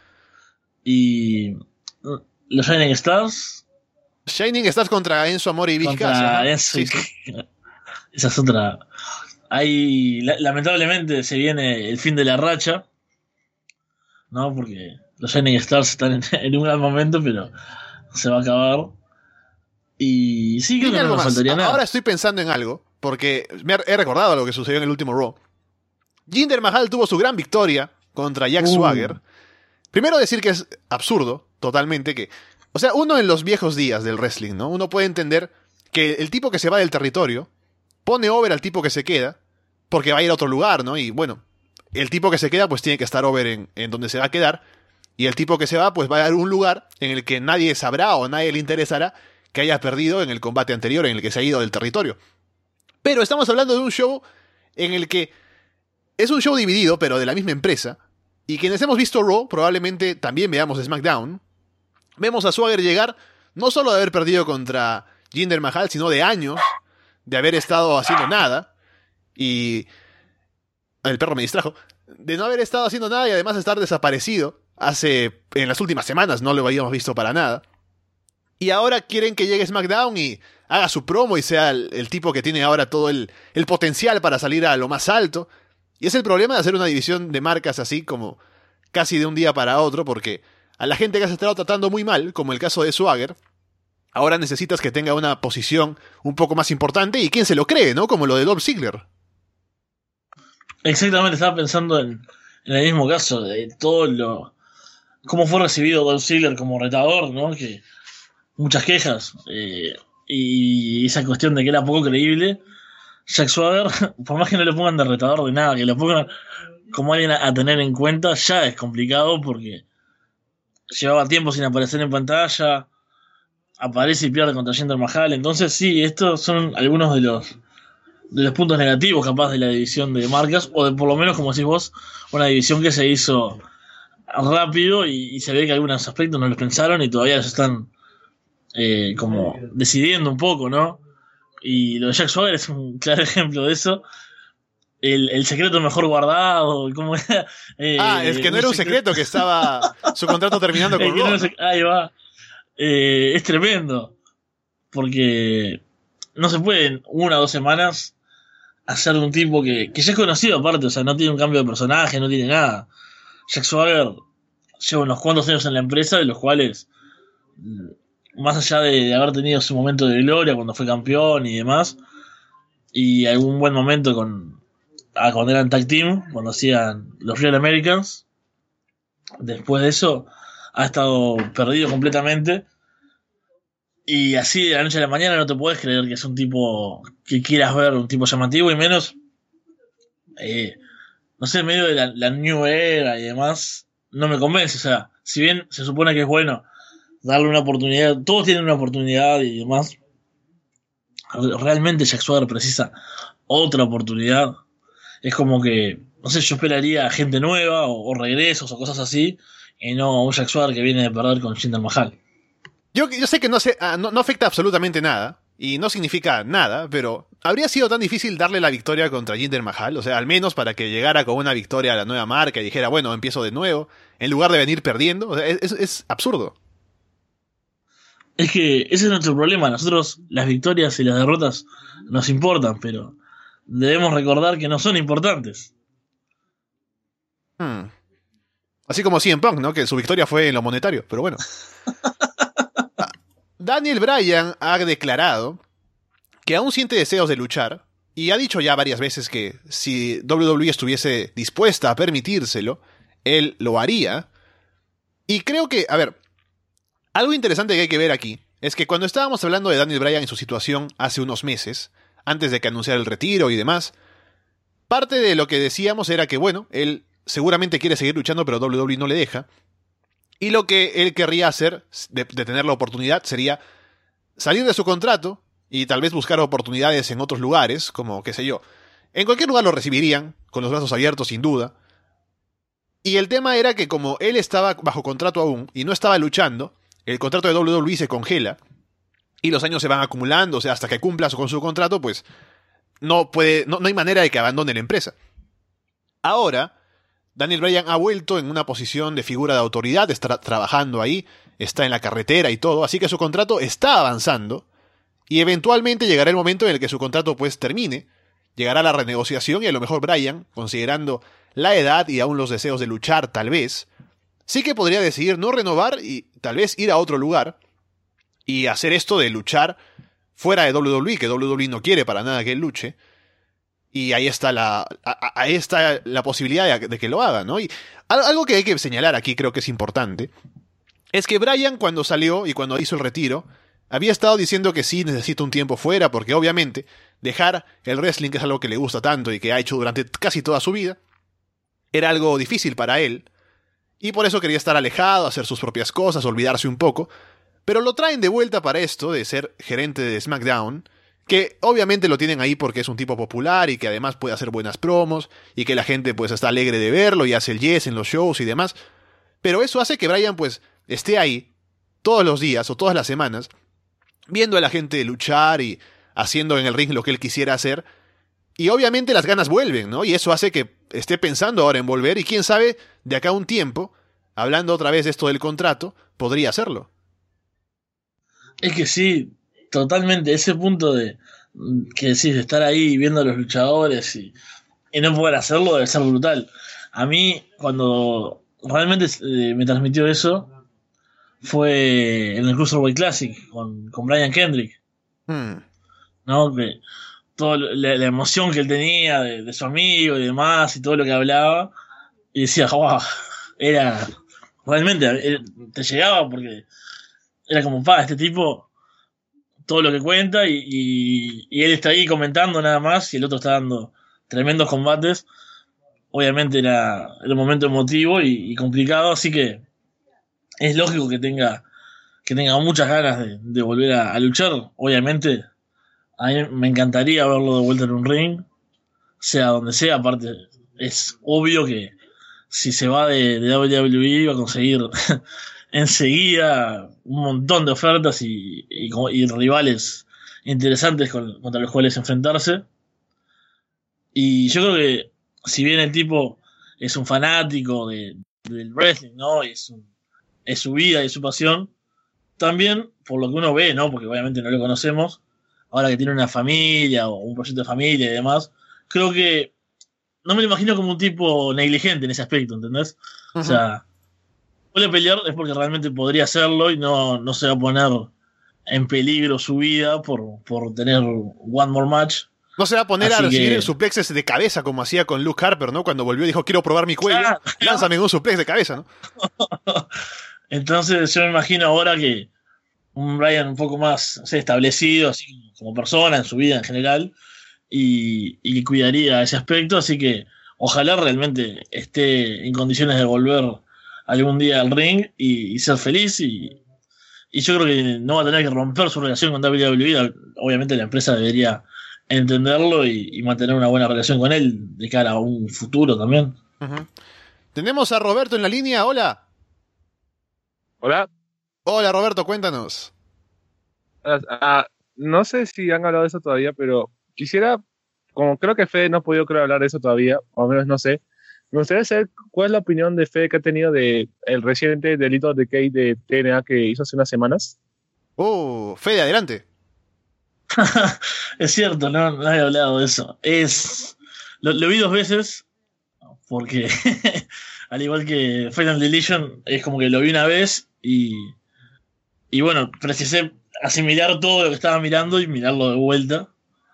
Y... los Shining Stars... Shining Stars contra Enzo Amore y Big Cass. Sí, sí. Esa es otra. Ahí, la, lamentablemente, se viene el fin de la racha, ¿no? Porque los Shining Stars están en, en un gran momento, pero se va a acabar. Y sí, creo que no nos faltaría nada. Ahora estoy pensando en algo, porque me he recordado lo que sucedió en el último Raw. Jinder Mahal tuvo su gran victoria contra Jack uh. Swagger. Primero decir que es absurdo, totalmente, que... O sea, uno en los viejos días del wrestling, ¿no? Uno puede entender que el tipo que se va del territorio pone over al tipo que se queda porque va a ir a otro lugar, ¿no? Y bueno, el tipo que se queda pues tiene que estar over en, en donde se va a quedar, y el tipo que se va pues va a ir a un lugar en el que nadie sabrá o nadie le interesará que haya perdido en el combate anterior en el que se ha ido del territorio. Pero estamos hablando de un show en el que es un show dividido, pero de la misma empresa, y quienes hemos visto Raw probablemente también veamos SmackDown. Vemos a Swagger llegar no solo de haber perdido contra Jinder Mahal, sino de años de haber estado haciendo nada. Y... el perro me distrajo. De no haber estado haciendo nada y además estar desaparecido. Hace... en las últimas semanas no lo habíamos visto para nada. Y ahora quieren que llegue SmackDown y haga su promo y sea el, el tipo que tiene ahora todo el, el potencial para salir a lo más alto. Y es el problema de hacer una división de marcas así como casi de un día para otro, porque... a la gente que has estado tratando muy mal, como el caso de Swagger, ahora necesitas que tenga una posición un poco más importante, y quién se lo cree, ¿no? Como lo de Dolph Ziggler. Exactamente, estaba pensando en, en el mismo caso, de todo lo... cómo fue recibido Dolph Ziggler como retador, ¿no? Que muchas quejas, eh, y esa cuestión de que era poco creíble. Jack Swagger, por más que no le pongan de retador de nada, que le pongan como alguien a, a tener en cuenta, ya es complicado, porque llevaba tiempo sin aparecer en pantalla, aparece y pierde contra Jinder Mahal. Entonces sí, estos son algunos de los de los puntos negativos capaz de la división de marcas, o de por lo menos, como decís vos, una división que se hizo rápido y, y se ve que algunos aspectos no los pensaron y todavía los están eh, como decidiendo un poco, ¿no? Y lo de Jack Swagger es un claro ejemplo de eso. El, el secreto mejor guardado, ¿cómo era? Eh, ah, es que no era un secreto, secreto que estaba su contrato terminando con Raw. No, ahí va. Eh, es tremendo. Porque no se puede en una o dos semanas hacer de un tipo que, que ya es conocido aparte, o sea, no tiene un cambio de personaje, no tiene nada. Jack Swagger lleva unos cuantos años en la empresa, de los cuales, más allá de, de haber tenido su momento de gloria cuando fue campeón y demás, y algún buen momento con... Ah, cuando eran tag team, cuando hacían los Real Americans. Después de eso, ha estado perdido completamente. Y así de la noche a la mañana no te puedes creer que es un tipo que quieras ver, un tipo llamativo, y menos, eh, no sé, en medio de la, la New Era y demás, no me convence. O sea, si bien se supone que es bueno darle una oportunidad, todos tienen una oportunidad y demás, realmente Jack Swagger precisa otra oportunidad. Es como que, no sé, yo esperaría a gente nueva o, o regresos o cosas así, y no a un Jack Swagger que viene de perder con Jinder Mahal. Yo, yo sé que no, se, no, no afecta absolutamente nada, y no significa nada, pero ¿habría sido tan difícil darle la victoria contra Jinder Mahal? O sea, al menos para que llegara con una victoria a la nueva marca y dijera, bueno, empiezo de nuevo, en lugar de venir perdiendo. O sea, es, es absurdo. Es que ese es nuestro problema. Nosotros las victorias y las derrotas nos importan, pero debemos recordar que no son importantes. Hmm. Así como C M Punk, ¿no? Que su victoria fue en lo monetario, pero bueno. Daniel Bryan ha declarado que aún siente deseos de luchar y ha dicho ya varias veces que si W W E estuviese dispuesta a permitírselo, él lo haría. Y creo que, a ver, algo interesante que hay que ver aquí es que cuando estábamos hablando de Daniel Bryan en su situación hace unos meses, antes de que anunciara el retiro y demás, parte de lo que decíamos era que, bueno, él seguramente quiere seguir luchando, pero W W E no le deja. Y lo que él querría hacer, de, de tener la oportunidad, sería salir de su contrato y tal vez buscar oportunidades en otros lugares, como, qué sé yo, en cualquier lugar lo recibirían, con los brazos abiertos sin duda. Y el tema era que como él estaba bajo contrato aún y no estaba luchando, el contrato de W W E se congela y los años se van acumulando, o sea, hasta que cumpla con su contrato, pues no, puede, no, no hay manera de que abandone la empresa. Ahora, Daniel Bryan ha vuelto en una posición de figura de autoridad, está trabajando ahí, está en la carretera y todo, así que su contrato está avanzando y eventualmente llegará el momento en el que su contrato pues termine, llegará la renegociación y a lo mejor Bryan, considerando la edad y aún los deseos de luchar tal vez, sí que podría decidir no renovar y tal vez ir a otro lugar y hacer esto de luchar fuera de W W E, que W W E no quiere para nada que él luche. Y ahí está la, ahí está la posibilidad de, de que lo haga, ¿no? Y algo que hay que señalar aquí, creo que es importante, es que Bryan cuando salió y cuando hizo el retiro, había estado diciendo que sí necesita un tiempo fuera, porque obviamente dejar el wrestling, que es algo que le gusta tanto y que ha hecho durante casi toda su vida, era algo difícil para él, y por eso quería estar alejado, hacer sus propias cosas, olvidarse un poco, pero lo traen de vuelta para esto de ser gerente de SmackDown, que obviamente lo tienen ahí porque es un tipo popular y que además puede hacer buenas promos y que la gente pues está alegre de verlo y hace el yes en los shows y demás. Pero eso hace que Bryan pues esté ahí todos los días o todas las semanas viendo a la gente luchar y haciendo en el ring lo que él quisiera hacer. Y obviamente las ganas vuelven, ¿no? Y eso hace que esté pensando ahora en volver y quién sabe, de acá a un tiempo, hablando otra vez de esto del contrato, podría hacerlo. Es que sí, totalmente, ese punto de que decís de estar ahí viendo a los luchadores y, y no poder hacerlo debe ser brutal. A mí, cuando realmente eh, me transmitió eso, fue en el Cruiserweight Classic con, con Brian Kendrick. Hmm. ¿No? Que toda la, la emoción que él tenía de, de su amigo y demás, y todo lo que hablaba, y decía, wow, era realmente, era, te llegaba porque era como, pa, este tipo, todo lo que cuenta, y, y, y él está ahí comentando nada más, y el otro está dando tremendos combates. Obviamente era, era un momento emotivo y, y complicado, así que es lógico que tenga que tenga muchas ganas de, de volver a, a luchar. Obviamente a mí me encantaría verlo de vuelta en un ring, sea donde sea. Aparte es obvio que si se va de, de W W E va a conseguir enseguida un montón de ofertas y, y, y rivales interesantes con, contra los cuales enfrentarse. Y yo creo que si bien el tipo es un fanático de, del wrestling, ¿no? Y es, un, es su vida y su pasión, también, por lo que uno ve, ¿no? Porque obviamente no lo conocemos, ahora que tiene una familia o un proyecto de familia y demás, creo que no me lo imagino como un tipo negligente en ese aspecto, ¿entendés? Uh-huh. O sea, puede pelear es porque realmente podría hacerlo y no, no se va a poner en peligro su vida por, por tener one more match. No se va a poner Así a recibir que... suplexes de cabeza como hacía con Luke Harper, ¿no? Cuando volvió y dijo, quiero probar mi cuello, ah, lánzame un suplex de cabeza, ¿no? Entonces yo me imagino ahora que un Brian un poco más, no sé, establecido, así como persona en su vida en general, y, y que cuidaría ese aspecto, así que ojalá realmente esté en condiciones de volver algún día al ring y, y ser feliz, y, y yo creo que no va a tener que romper su relación con W W E. Obviamente la empresa debería entenderlo y, y mantener una buena relación con él de cara a un futuro también. Uh-huh. Tenemos a Roberto en la línea. Hola. Hola. Hola, Roberto, cuéntanos. Ah, ah, no sé si han hablado de eso todavía, pero quisiera, como creo que Fede no ha podido creo, hablar de eso todavía, o al menos no sé, me gustaría saber cuál es la opinión de Fede que ha tenido de el reciente Delito of Decay de T N A que hizo hace unas semanas. Oh, Fede, adelante. Es cierto, no, no había hablado de eso. Es lo, lo vi dos veces, porque al igual que Final Deletion, es como que lo vi una vez y, y bueno, precisé asimilar todo lo que estaba mirando y mirarlo de vuelta.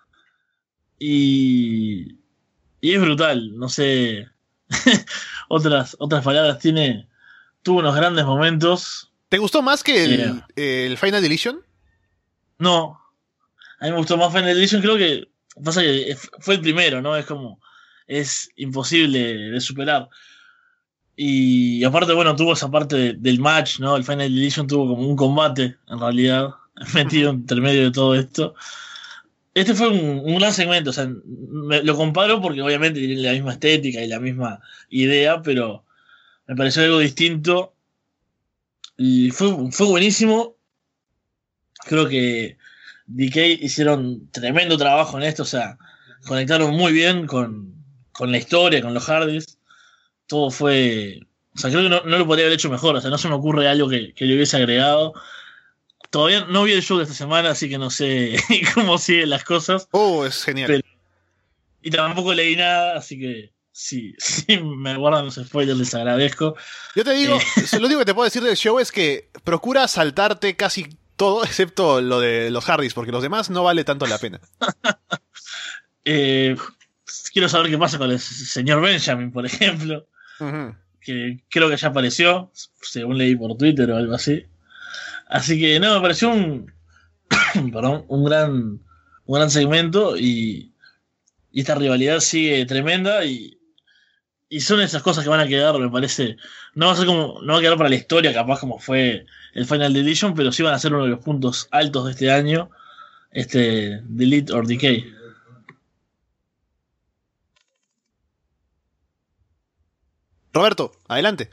Y, y es brutal, no sé. otras, otras palabras, tiene. Tuvo unos grandes momentos. ¿Te gustó más que el, Yeah. el Final Deletion? No, a mí me gustó más Final Edition, creo que pasa que fue el primero, ¿no? Es como, es imposible de superar. Y aparte, bueno, tuvo esa parte de, del match, ¿no? El Final Edition tuvo como un combate, en realidad, metido entre medio de todo esto. Este fue un, un gran segmento, o sea, me, lo comparo porque obviamente tiene la misma estética y la misma idea, pero me pareció algo distinto. Y fue, fue buenísimo. Creo que D K hicieron tremendo trabajo en esto, o sea, conectaron muy bien con, con la historia, con los Hardys. Todo fue. O sea, creo que no, no lo podría haber hecho mejor, o sea, no se me ocurre algo que, que le hubiese agregado. Todavía no vi el show de esta semana, así que no sé cómo siguen las cosas. Oh, es genial. Pero, y tampoco leí nada, así que sí, sí me guardan los spoilers, les agradezco. Yo te digo, Eh, lo único que te puedo decir del show es que procura saltarte casi todo, excepto lo de los Hardys, porque los demás no vale tanto la pena. eh, quiero saber qué pasa con el señor Benjamin, por ejemplo. Uh-huh. Que creo que ya apareció, según leí por Twitter o algo así. Así que no, me pareció un perdón, un gran un gran segmento y, y esta rivalidad sigue tremenda y, y son esas cosas que van a quedar, me parece, no va a ser como, no va a quedar para la historia capaz como fue el Final Edition, pero sí van a ser uno de los puntos altos de este año, este Delete or Decay. Roberto, adelante.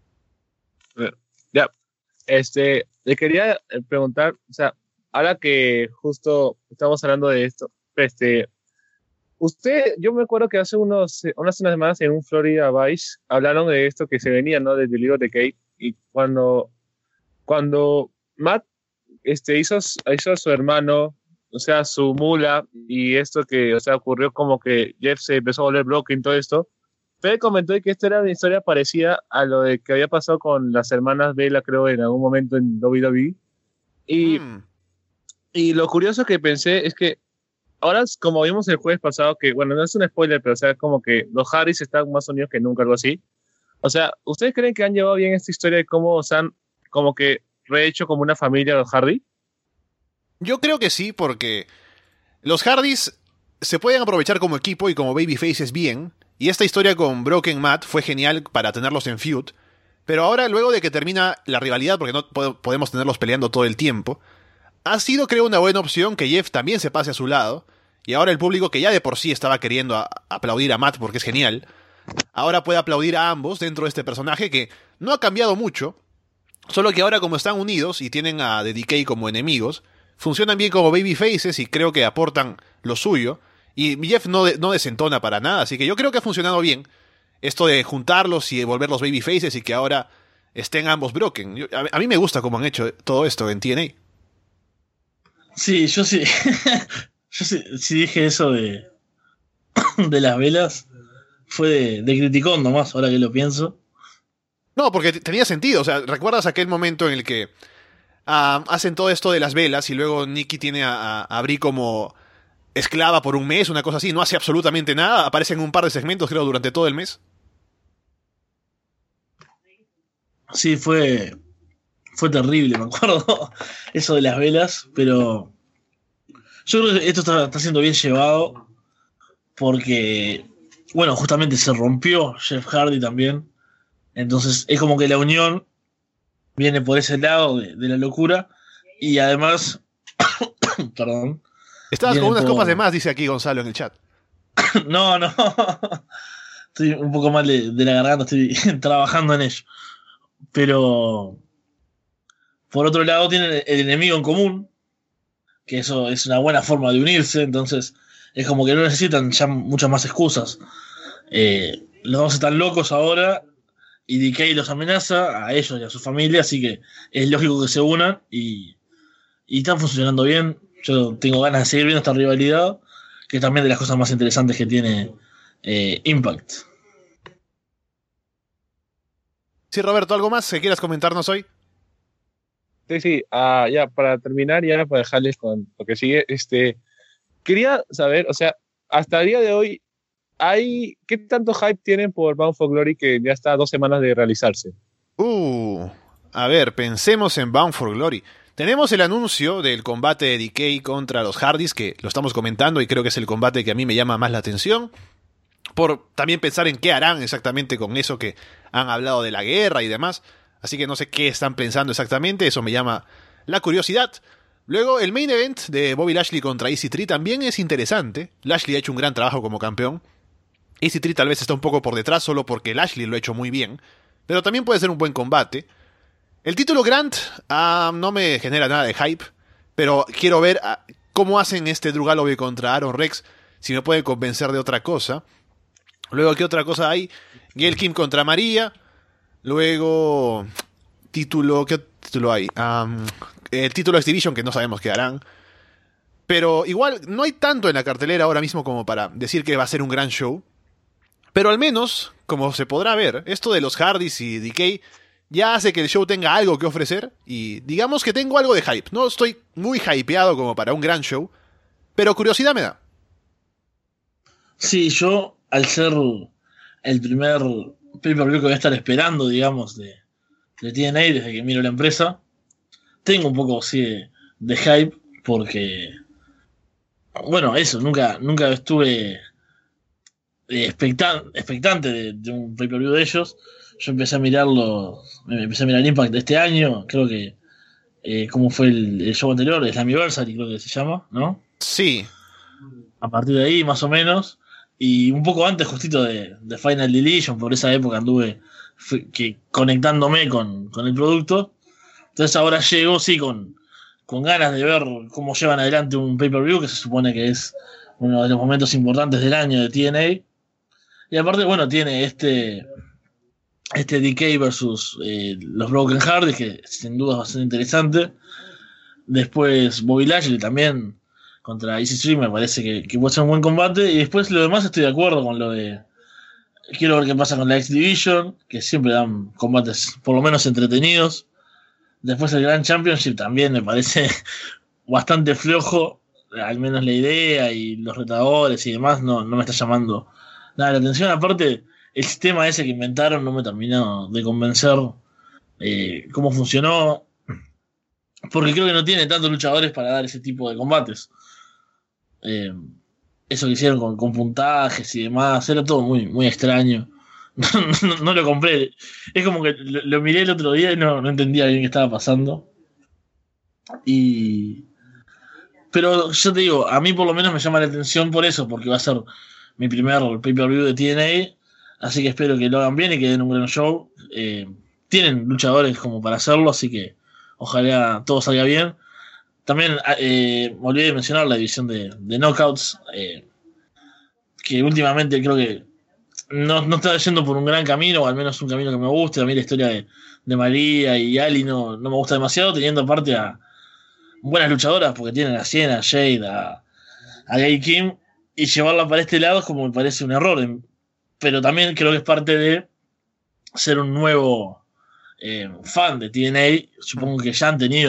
Ya, este, le quería eh, preguntar, o sea, ahora que justo estamos hablando de esto, este, usted, yo me acuerdo que hace unos, eh, unas semanas en un Florida Vice hablaron de esto que se venía, ¿no? Del libro de Kate, y cuando, cuando Matt, este, hizo, hizo a su hermano, o sea, su mula, y esto que, o sea, ocurrió como que Jeff se empezó a volver bloque y todo esto, Fede comentó que esta era una historia parecida a lo de que había pasado con las hermanas Bella, creo, en algún momento en W W E. Y, Mm. y lo curioso que pensé es que ahora, como vimos el jueves pasado, que, bueno, no es un spoiler, pero o sea, como que los Harrys están más unidos que nunca, algo así. O sea, ¿ustedes creen que han llevado bien esta historia de cómo se han como que rehecho como una familia los Hardy? Yo creo que sí, porque los Hardys se pueden aprovechar como equipo y como babyfaces bien, y esta historia con Broken Matt fue genial para tenerlos en feud, pero ahora luego de que termina la rivalidad, porque no pod- podemos tenerlos peleando todo el tiempo, ha sido creo una buena opción que Jeff también se pase a su lado, y ahora el público que ya de por sí estaba queriendo a- aplaudir a Matt porque es genial, ahora puede aplaudir a ambos dentro de este personaje que no ha cambiado mucho, solo que ahora como están unidos y tienen a The Decay como enemigos, funcionan bien como babyfaces y creo que aportan lo suyo. Y Jeff no, de- no desentona para nada, así que yo creo que ha funcionado bien esto de juntarlos y volverlos babyfaces y que ahora estén ambos broken. Yo- a, a mí me gusta cómo han hecho todo esto en T N A. Sí, yo sí. Yo sí, sí dije eso de, de las velas. Fue de, de criticón nomás, ahora que lo pienso. No, porque t- tenía sentido, o sea, ¿recuerdas aquel momento en el que ah, hacen todo esto de las velas y luego Nikki tiene a, a, a Brie como esclava por un mes, una cosa así, no hace absolutamente nada, aparecen un par de segmentos creo durante todo el mes? Sí, fue, fue terrible, me acuerdo, eso de las velas, pero yo creo que esto está, está siendo bien llevado porque, bueno, justamente se rompió Jeff Hardy también, entonces es como que la unión viene por ese lado de, de la locura y además, perdón. Estabas con unas por... copas de más, dice aquí Gonzalo en el chat. No, no, estoy un poco mal de, de la garganta, estoy trabajando en ello, pero... Por otro lado, tienen el enemigo en común, que eso es una buena forma de unirse, entonces es como que no necesitan ya muchas más excusas. Eh, los dos están locos ahora y D K los amenaza a ellos y a su familia, así que es lógico que se unan y, y están funcionando bien. Yo tengo ganas de seguir viendo esta rivalidad, que es también de las cosas más interesantes que tiene eh, Impact. Sí, Roberto, ¿algo más que quieras comentarnos hoy? Sí, sí, uh, ya para terminar, ya para dejarles con lo que sigue, este, quería saber, o sea, hasta el día de hoy, hay, ¿qué tanto hype tienen por Bound for Glory que ya está a dos semanas de realizarse? Uh, a ver, pensemos en Bound for Glory. Tenemos el anuncio del combate de D K contra los Hardys, que lo estamos comentando y creo que es el combate que a mí me llama más la atención. Por también pensar en qué harán exactamente con eso que han hablado de la guerra y demás. Así que no sé qué están pensando exactamente, eso me llama la curiosidad. Luego, el main event de Bobby Lashley contra E C tres también es interesante. Lashley ha hecho un gran trabajo como campeón. E C tres tal vez está un poco por detrás solo porque Lashley lo ha hecho muy bien. Pero también puede ser un buen combate. El título Grant uh, no me genera nada de hype. Pero quiero ver uh, cómo hacen este Drew Galloway contra Aaron Rex. Si me pueden convencer de otra cosa. Luego, ¿qué otra cosa hay? Gail Kim contra María. Luego, título, ¿qué título hay? Um, el título X Division, que no sabemos qué harán. Pero igual, no hay tanto en la cartelera ahora mismo como para decir que va a ser un gran show. Pero al menos, como se podrá ver, esto de los Hardys y D K ya hace que el show tenga algo que ofrecer. Y digamos que tengo algo de hype. No estoy muy hypeado como para un gran show, pero curiosidad me da. Sí, yo, al ser el primer pay-per-view que voy a estar esperando, digamos, de, de T N A desde que miro la empresa, tengo un poco así de, de hype porque, bueno, eso, nunca, nunca estuve expectan, expectante de, de un pay-per-view de ellos. Yo empecé a mirarlo, empecé a mirar Impact de este año, creo que, eh, ¿cómo fue el, el show anterior? Slammiversary creo que se llama, ¿no? Sí. A partir de ahí, más o menos. Y un poco antes, justito de, de Final Deletion, por esa época anduve f- que conectándome con, con el producto. Entonces ahora llego, sí, con, con ganas de ver cómo llevan adelante un pay-per-view, que se supone que es uno de los momentos importantes del año de T N A. Y aparte, bueno, tiene este, este D K versus eh, los Broken Hardys, que sin duda es bastante interesante. Después Bobby Lashley también contra E C tres, me parece que, que puede ser un buen combate. Y después lo demás estoy de acuerdo con lo de... Quiero ver qué pasa con la X Division, que siempre dan combates por lo menos entretenidos. Después el Grand Championship también me parece bastante flojo, al menos la idea y los retadores y demás no, no me está llamando nada la atención. Aparte, el sistema ese que inventaron no me terminó de convencer eh, cómo funcionó, porque creo que no tiene tantos luchadores para dar ese tipo de combates. Eh, eso que hicieron con, con puntajes y demás, era todo muy, muy extraño. No, no, no lo compré. Es como que lo, lo miré el otro día y no, no entendía bien qué estaba pasando. Y... Pero yo te digo, a mí por lo menos me llama la atención por eso, porque va a ser mi primer pay-per-view de T N A. Así que espero que lo hagan bien y que den un gran show. Eh, tienen luchadores como para hacerlo, así que ojalá todo salga bien. También eh, me olvidé de mencionar la división de, de Knockouts, eh, que últimamente creo que no, no está yendo por un gran camino, o al menos un camino que me guste. A mí la historia de, de María y Ali no, no me gusta demasiado, teniendo aparte a buenas luchadoras, porque tienen a Sienna, a Jade, a, a Gail Kim, y llevarla para este lado es como me parece un error. Pero también creo que es parte de ser un nuevo eh, fan de T N A. Supongo que ya han tenido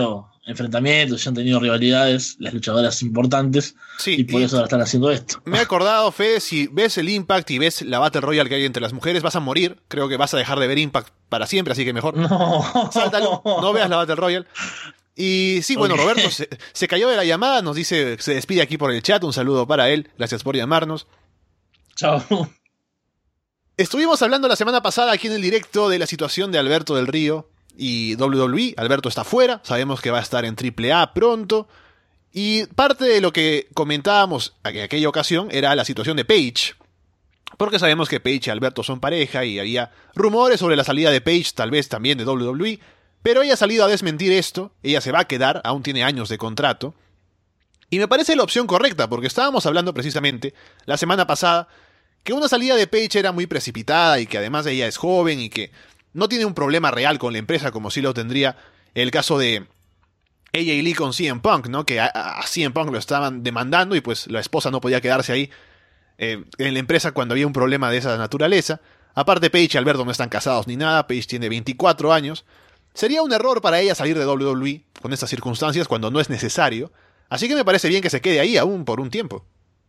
enfrentamientos, ya han tenido rivalidades, las luchadoras importantes, Sí, y por y eso ahora están haciendo esto. me he acordado, Fede, si ves el Impact y ves la Battle Royale que hay entre las mujeres, vas a morir. Creo que vas a dejar de ver Impact para siempre, así que mejor No, sáltalo, no veas la Battle Royale. Y sí, bueno, Ok. Roberto se, se cayó de la llamada, nos dice, se despide aquí por el chat, un saludo para él, gracias por llamarnos. Chao. Estuvimos hablando la semana pasada aquí en el directo de la situación de Alberto del Río y doble u doble u E. Alberto está fuera, sabemos que va a estar en triple A pronto. Y parte de lo que comentábamos en aquella ocasión era la situación de Paige. Porque sabemos que Paige y Alberto son pareja y había rumores sobre la salida de Paige, tal vez también de doble u doble u E. Pero ella ha salido a desmentir esto, ella se va a quedar, aún tiene años de contrato. Y me parece la opción correcta, porque estábamos hablando precisamente la semana pasada que una salida de Paige era muy precipitada y que además ella es joven y que no tiene un problema real con la empresa como sí lo tendría el caso de A J Lee con C M Punk, ¿no? Que a, a C M Punk lo estaban demandando y pues la esposa no podía quedarse ahí eh, en la empresa cuando había un problema de esa naturaleza. Aparte, Paige y Alberto no están casados ni nada, Paige tiene veinticuatro años. Sería un error para ella salir de doble u doble u E con estas circunstancias cuando no es necesario, así que me parece bien que se quede ahí aún por un tiempo.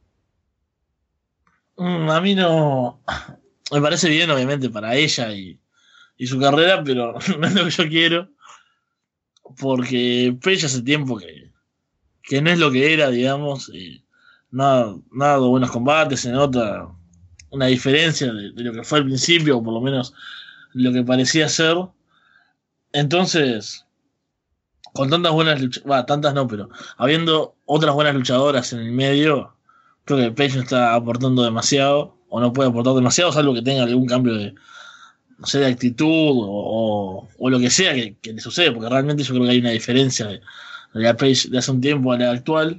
Mm, A mí no. Me parece bien, obviamente, para ella y, y su carrera, pero no es lo que yo quiero. Porque Paige hace tiempo que, que no es lo que era, digamos. Y no, ha- no ha dado buenos combates, se nota una diferencia de, de lo que fue al principio, o por lo menos lo que parecía ser. Entonces, con tantas buenas luchadoras, va, tantas no, pero habiendo otras buenas luchadoras en el medio, creo que Paige no está aportando demasiado, o no puede aportar demasiado, salvo que tenga algún cambio de, no sé, de actitud, o, o, o lo que sea que, que le sucede, porque realmente yo creo que hay una diferencia de, de la Paige de hace un tiempo a la actual.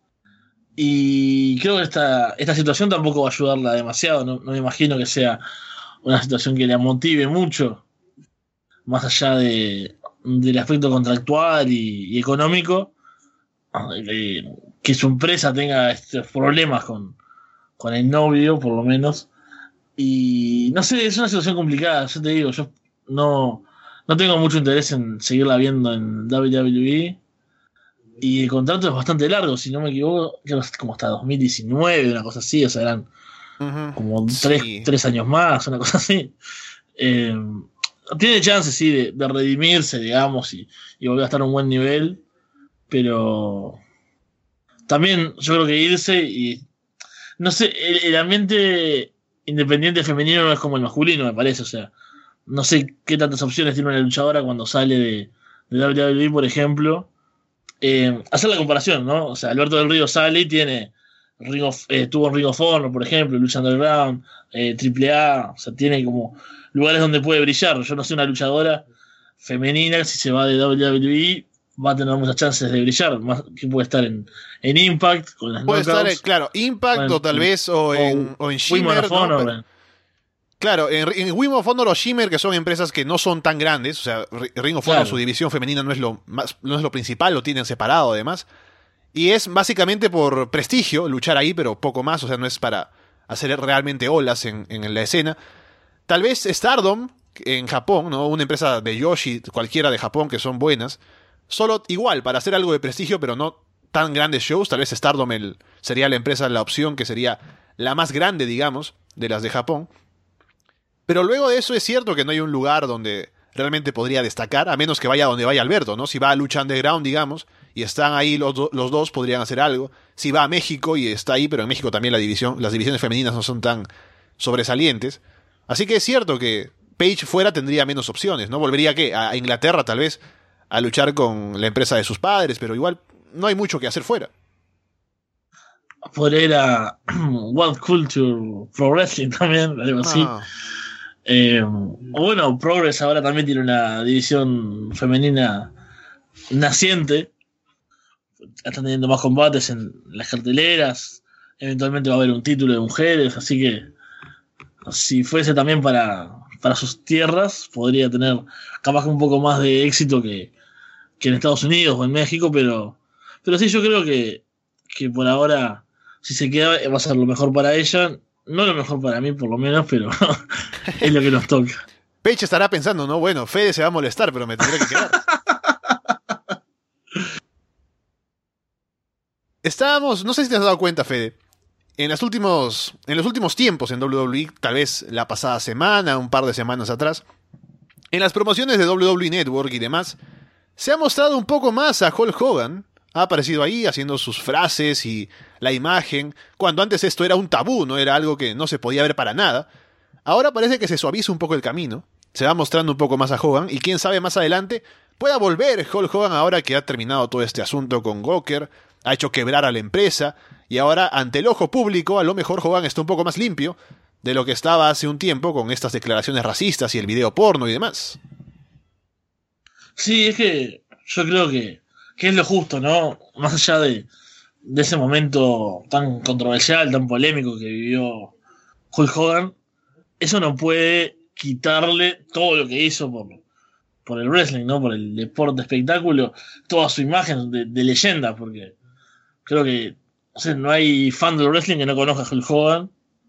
Y creo que esta, esta situación tampoco va a ayudarla demasiado, no, no me imagino que sea una situación que la motive mucho, más allá de, del aspecto contractual y, y económico, eh, que su empresa tenga estos problemas con, con el novio, por lo menos. Y no sé, es una situación complicada, yo te digo, yo no, no tengo mucho interés en seguirla viendo en doble u doble u E. Y el contrato es bastante largo, si no me equivoco, creo que es como hasta dos mil diecinueve, una cosa así, o sea, eran Ujú. como Sí. tres, tres años más, una cosa así. Eh, tiene chance, sí, de, de redimirse, digamos, y, y volver a estar a un buen nivel, pero también yo creo que irse y, no sé, el, el ambiente independiente femenino no es como el masculino, me parece, o sea, no sé qué tantas opciones tiene una luchadora cuando sale de, de doble u doble u E, por ejemplo. Eh, hacer la comparación, ¿no? O sea, Alberto del Río sale y tiene Ring of, eh, tuvo en Ring of Honor, por ejemplo, Lucha Underground, eh, triple A, o sea, tiene como lugares donde puede brillar. Yo no sé, una luchadora femenina, si se va de doble u doble u E, va a tener muchas chances de brillar, más que puede estar en, en Impact, con las Puede estar, knockouts, eh, claro, Impact Bueno, o tal vez o en, o en Wing Shimmer, of ¿no? Honor, Pero- eh. Claro, en, en Wing of Honor o Shimmer, que son empresas que no son tan grandes, o sea, Ri- Ring of Honor, Claro. su división femenina no es lo más, no es lo principal, lo tienen separado además. Y es básicamente por prestigio luchar ahí, pero poco más, o sea, no es para hacer realmente olas en, en la escena. Tal vez Stardom en Japón, ¿no? Una empresa de Yoshi, cualquiera de Japón, que son buenas. Solo igual, para hacer algo de prestigio, pero no tan grandes shows. Tal vez Stardom el, sería la empresa, la opción que sería la más grande, digamos, de las de Japón. Pero luego de eso es cierto que no hay un lugar donde realmente podría destacar, a menos que vaya donde vaya Alberto, ¿no? Si va a Lucha Underground, digamos, y están ahí los, do- los dos, podrían hacer algo. Si va a México y está ahí, pero en México también la división, las divisiones femeninas no son tan sobresalientes. Así que es cierto que Paige fuera tendría menos opciones, ¿no? Volvería ¿qué? A Inglaterra tal vez a luchar con la empresa de sus padres, pero igual no hay mucho que hacer fuera. Podría ir a World Culture Pro Wrestling también, algo así. Ah, Eh, o bueno, Progress ahora también tiene una división femenina naciente. Están teniendo más combates en las carteleras. Eventualmente va a haber un título de mujeres. Así que si fuese también para, para sus tierras, podría tener capaz que un poco más de éxito que, que en Estados Unidos o en México. Pero, pero sí, yo creo que, que por ahora, si se queda, va a ser lo mejor para ella. No lo mejor para mí, por lo menos, pero es lo que nos toca. Paige estará pensando, ¿no? Bueno, Fede se va a molestar, pero me tendré que quedar. estábamos, no sé si te has dado cuenta, Fede, en, las últimos, en los últimos tiempos en W W E, tal vez la pasada semana, un par de semanas atrás, en las promociones de W W E Network y demás, se ha mostrado un poco más a Hulk Hogan. Ha aparecido ahí haciendo sus frases y la imagen, cuando antes esto era un tabú, no era algo que no se podía ver para nada. Ahora parece que se suaviza un poco el camino, se va mostrando un poco más a Hogan, y quién sabe más adelante pueda volver Hulk Hogan ahora que ha terminado todo este asunto con Gawker, ha hecho quebrar a la empresa, y ahora ante el ojo público a lo mejor Hogan está un poco más limpio de lo que estaba hace un tiempo con estas declaraciones racistas y el video porno y demás. Sí, es que yo creo que, que es lo justo, ¿no? Más allá de, de ese momento tan controversial, tan polémico que vivió Hulk Hogan, eso no puede quitarle todo lo que hizo por, por el wrestling, ¿no? Por el deporte espectáculo, toda su imagen de, de leyenda, porque creo que o sea, no hay fan del wrestling que no conozca a Hulk Hogan.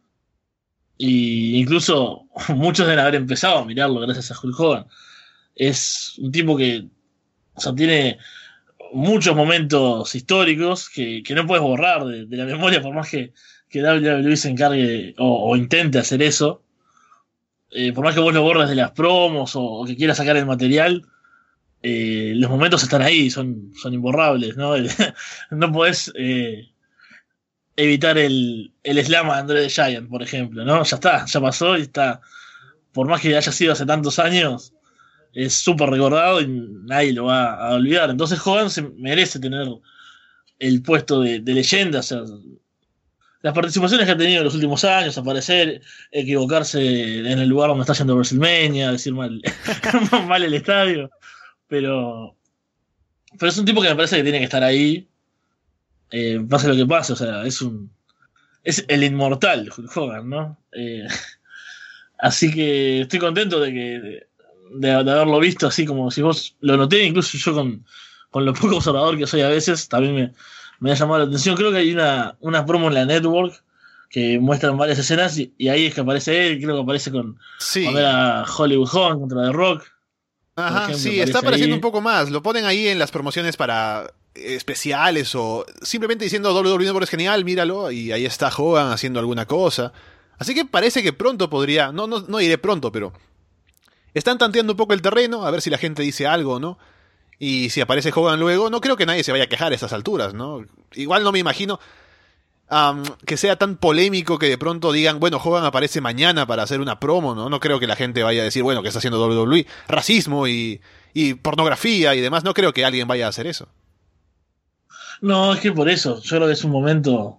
Y incluso muchos deben haber empezado a mirarlo gracias a Hulk Hogan. Es un tipo que o sea, tiene muchos momentos históricos que, que no puedes borrar de, de la memoria, por más que, que W W E se encargue o, o intente hacer eso. Eh, por más que vos lo borres de las promos o, o que quieras sacar el material, eh, los momentos están ahí, son, son imborrables, ¿no? No podés eh, evitar el, el slam a Andre the Giant, por ejemplo, ¿no? Ya está, ya pasó y está. Por más que haya sido hace tantos años, es súper recordado y nadie lo va a olvidar. Entonces Hogan se merece tener el puesto de, de leyenda. O sea, las participaciones que ha tenido en los últimos años, aparecer, equivocarse en el lugar donde está yendo WrestleMania, decir mal, mal el estadio, pero pero es un tipo que me parece que tiene que estar ahí, eh, pase lo que pase. O sea, es un es el inmortal Hulk Hogan, ¿no? Eh, así que estoy contento de que de, de haberlo visto así como si vos lo noté, incluso yo con, con lo poco observador que soy a veces, también me, me ha llamado la atención. Creo que hay una, una promo en la Network que muestran varias escenas y, y ahí es que aparece él, creo que aparece con, Sí. con ver a Hollywood Hogan contra The Rock. Ajá, ejemplo, sí, aparece está apareciendo ahí. un poco más. Lo ponen ahí en las promociones para especiales o simplemente diciendo W W E Network es genial, míralo, y ahí está Hogan haciendo alguna cosa. Así que parece que pronto podría, no, no, no diré pronto, pero están tanteando un poco el terreno, a ver si la gente dice algo o no. Y si aparece Hogan luego, no creo que nadie se vaya a quejar a estas alturas, ¿no? Igual no me imagino um, que sea tan polémico que de pronto digan, bueno, Hogan aparece mañana para hacer una promo, ¿no? No creo que la gente vaya a decir, bueno, ¿qué está haciendo W W E? Racismo y, y pornografía y demás. No creo que alguien vaya a hacer eso. No, es que por eso, yo creo que es un momento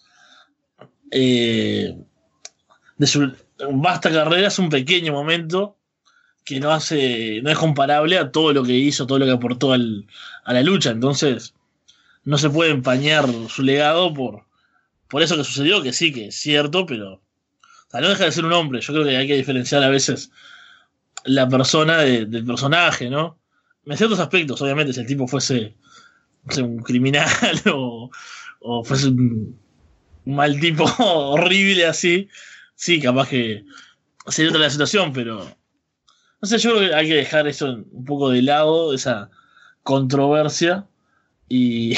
eh, de su vasta carrera, es un pequeño momento que no hace, no es comparable a todo lo que hizo, todo lo que aportó al, a la lucha. Entonces, no se puede empañar su legado por, por eso que sucedió, que sí, que es cierto, pero o sea, no deja de ser un hombre. Yo creo que hay que diferenciar a veces la persona de, del personaje, ¿no? En ciertos aspectos, obviamente, si el tipo fuese, fuese un criminal o, o fuese un, un mal tipo horrible así, sí, capaz que sería otra la situación, pero no sé, yo creo que hay que dejar eso un poco de lado, esa controversia. Y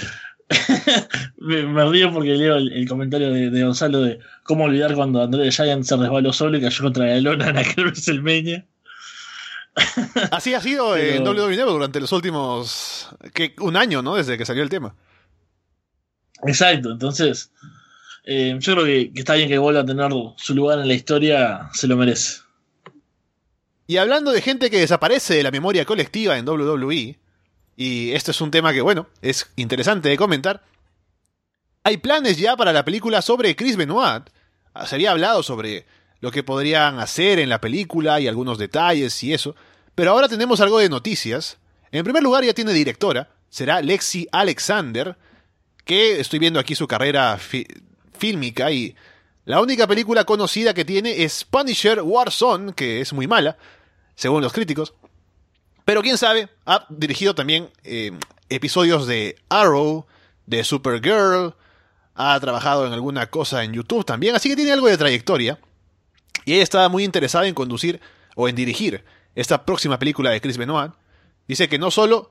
me, me río porque leo el, el comentario de, de Gonzalo de cómo olvidar cuando Andre the Giant se resbaló solo y cayó contra la lona en aquel WrestleMania. Así ha sido Pero- en W W E Network durante los últimos, que un año, ¿no? Desde que salió el tema. Exacto, entonces eh, yo creo que, que está bien que vuelva a tener su lugar en la historia, se lo merece. Y hablando de gente que desaparece de la memoria colectiva en W W E, y esto es un tema que, bueno, es interesante de comentar, hay planes ya para la película sobre Chris Benoit. Se había hablado sobre lo que podrían hacer en la película y algunos detalles y eso, pero ahora tenemos algo de noticias. En primer lugar, ya tiene directora, será Lexi Alexander, que estoy viendo aquí su carrera fi- fílmica, y la única película conocida que tiene es Punisher Warzone, que es muy mala, según los críticos. Pero quién sabe, ha dirigido también eh, episodios de Arrow, de Supergirl, ha trabajado en alguna cosa en YouTube también, así que tiene algo de trayectoria. Y ella estaba muy interesada en conducir o en dirigir esta próxima película de Chris Benoit. Dice que no solo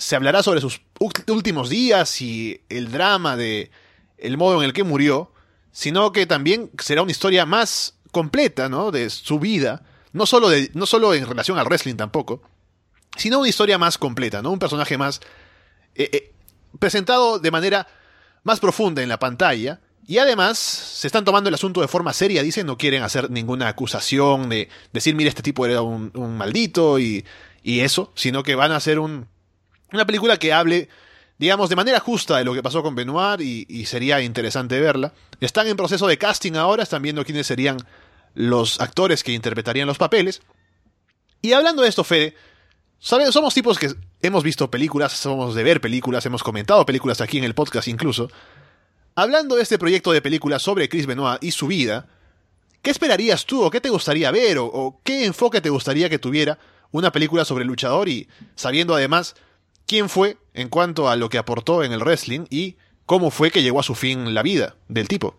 se hablará sobre sus últimos días y el drama de el modo en el que murió, sino que también será una historia más completa, ¿no? De su vida, no solo, de, no solo en relación al wrestling tampoco, sino una historia más completa, ¿no? Un personaje más eh, eh, presentado de manera más profunda en la pantalla. Y además se están tomando el asunto de forma seria, dicen, no quieren hacer ninguna acusación de decir, mira, este tipo era un, un maldito y, y eso, sino que van a hacer un, una película que hable, digamos, de manera justa de lo que pasó con Benoit y, y sería interesante verla. Están en proceso de casting ahora, están viendo quiénes serían los actores que interpretarían los papeles. Y hablando de esto, Fede, ¿sabes? Somos tipos que hemos visto películas, somos de ver películas, hemos comentado películas aquí en el podcast incluso. Hablando de este proyecto de película sobre Chris Benoit y su vida, ¿qué esperarías tú o qué te gustaría ver o, o qué enfoque te gustaría que tuviera una película sobre el luchador y sabiendo además quién fue en cuanto a lo que aportó en el wrestling y cómo fue que llegó a su fin la vida del tipo?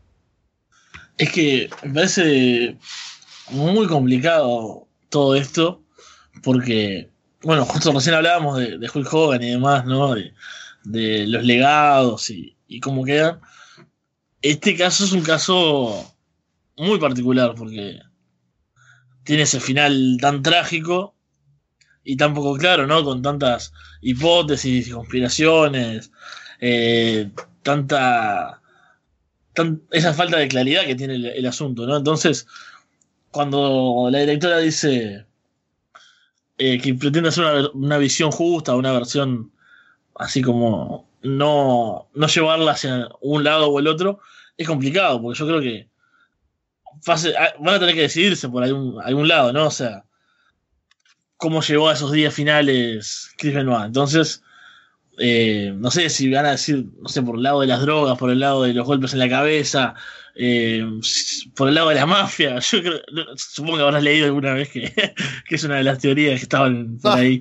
Es que me parece muy complicado todo esto porque, bueno, justo recién hablábamos de, de Hulk Hogan y demás, ¿no? De, de los legados y y cómo quedan. Este caso es un caso muy particular porque tiene ese final tan trágico y tan poco claro, ¿no? Con tantas hipótesis y conspiraciones, eh, tanta, tan, esa falta de claridad que tiene el, el asunto, ¿no? Entonces, cuando la directora dice eh, que pretende hacer una, una visión justa, una versión así como no, no llevarla hacia un lado o el otro, es complicado, porque yo creo que fase, van a tener que decidirse por algún, algún lado, ¿no? O sea, cómo llegó a esos días finales Chris Benoit. Entonces, eh, no sé si van a decir, no sé, por el lado de las drogas, por el lado de los golpes en la cabeza, eh, por el lado de la mafia. Yo creo, supongo que habrás leído alguna vez que, que es una de las teorías que estaban por ahí.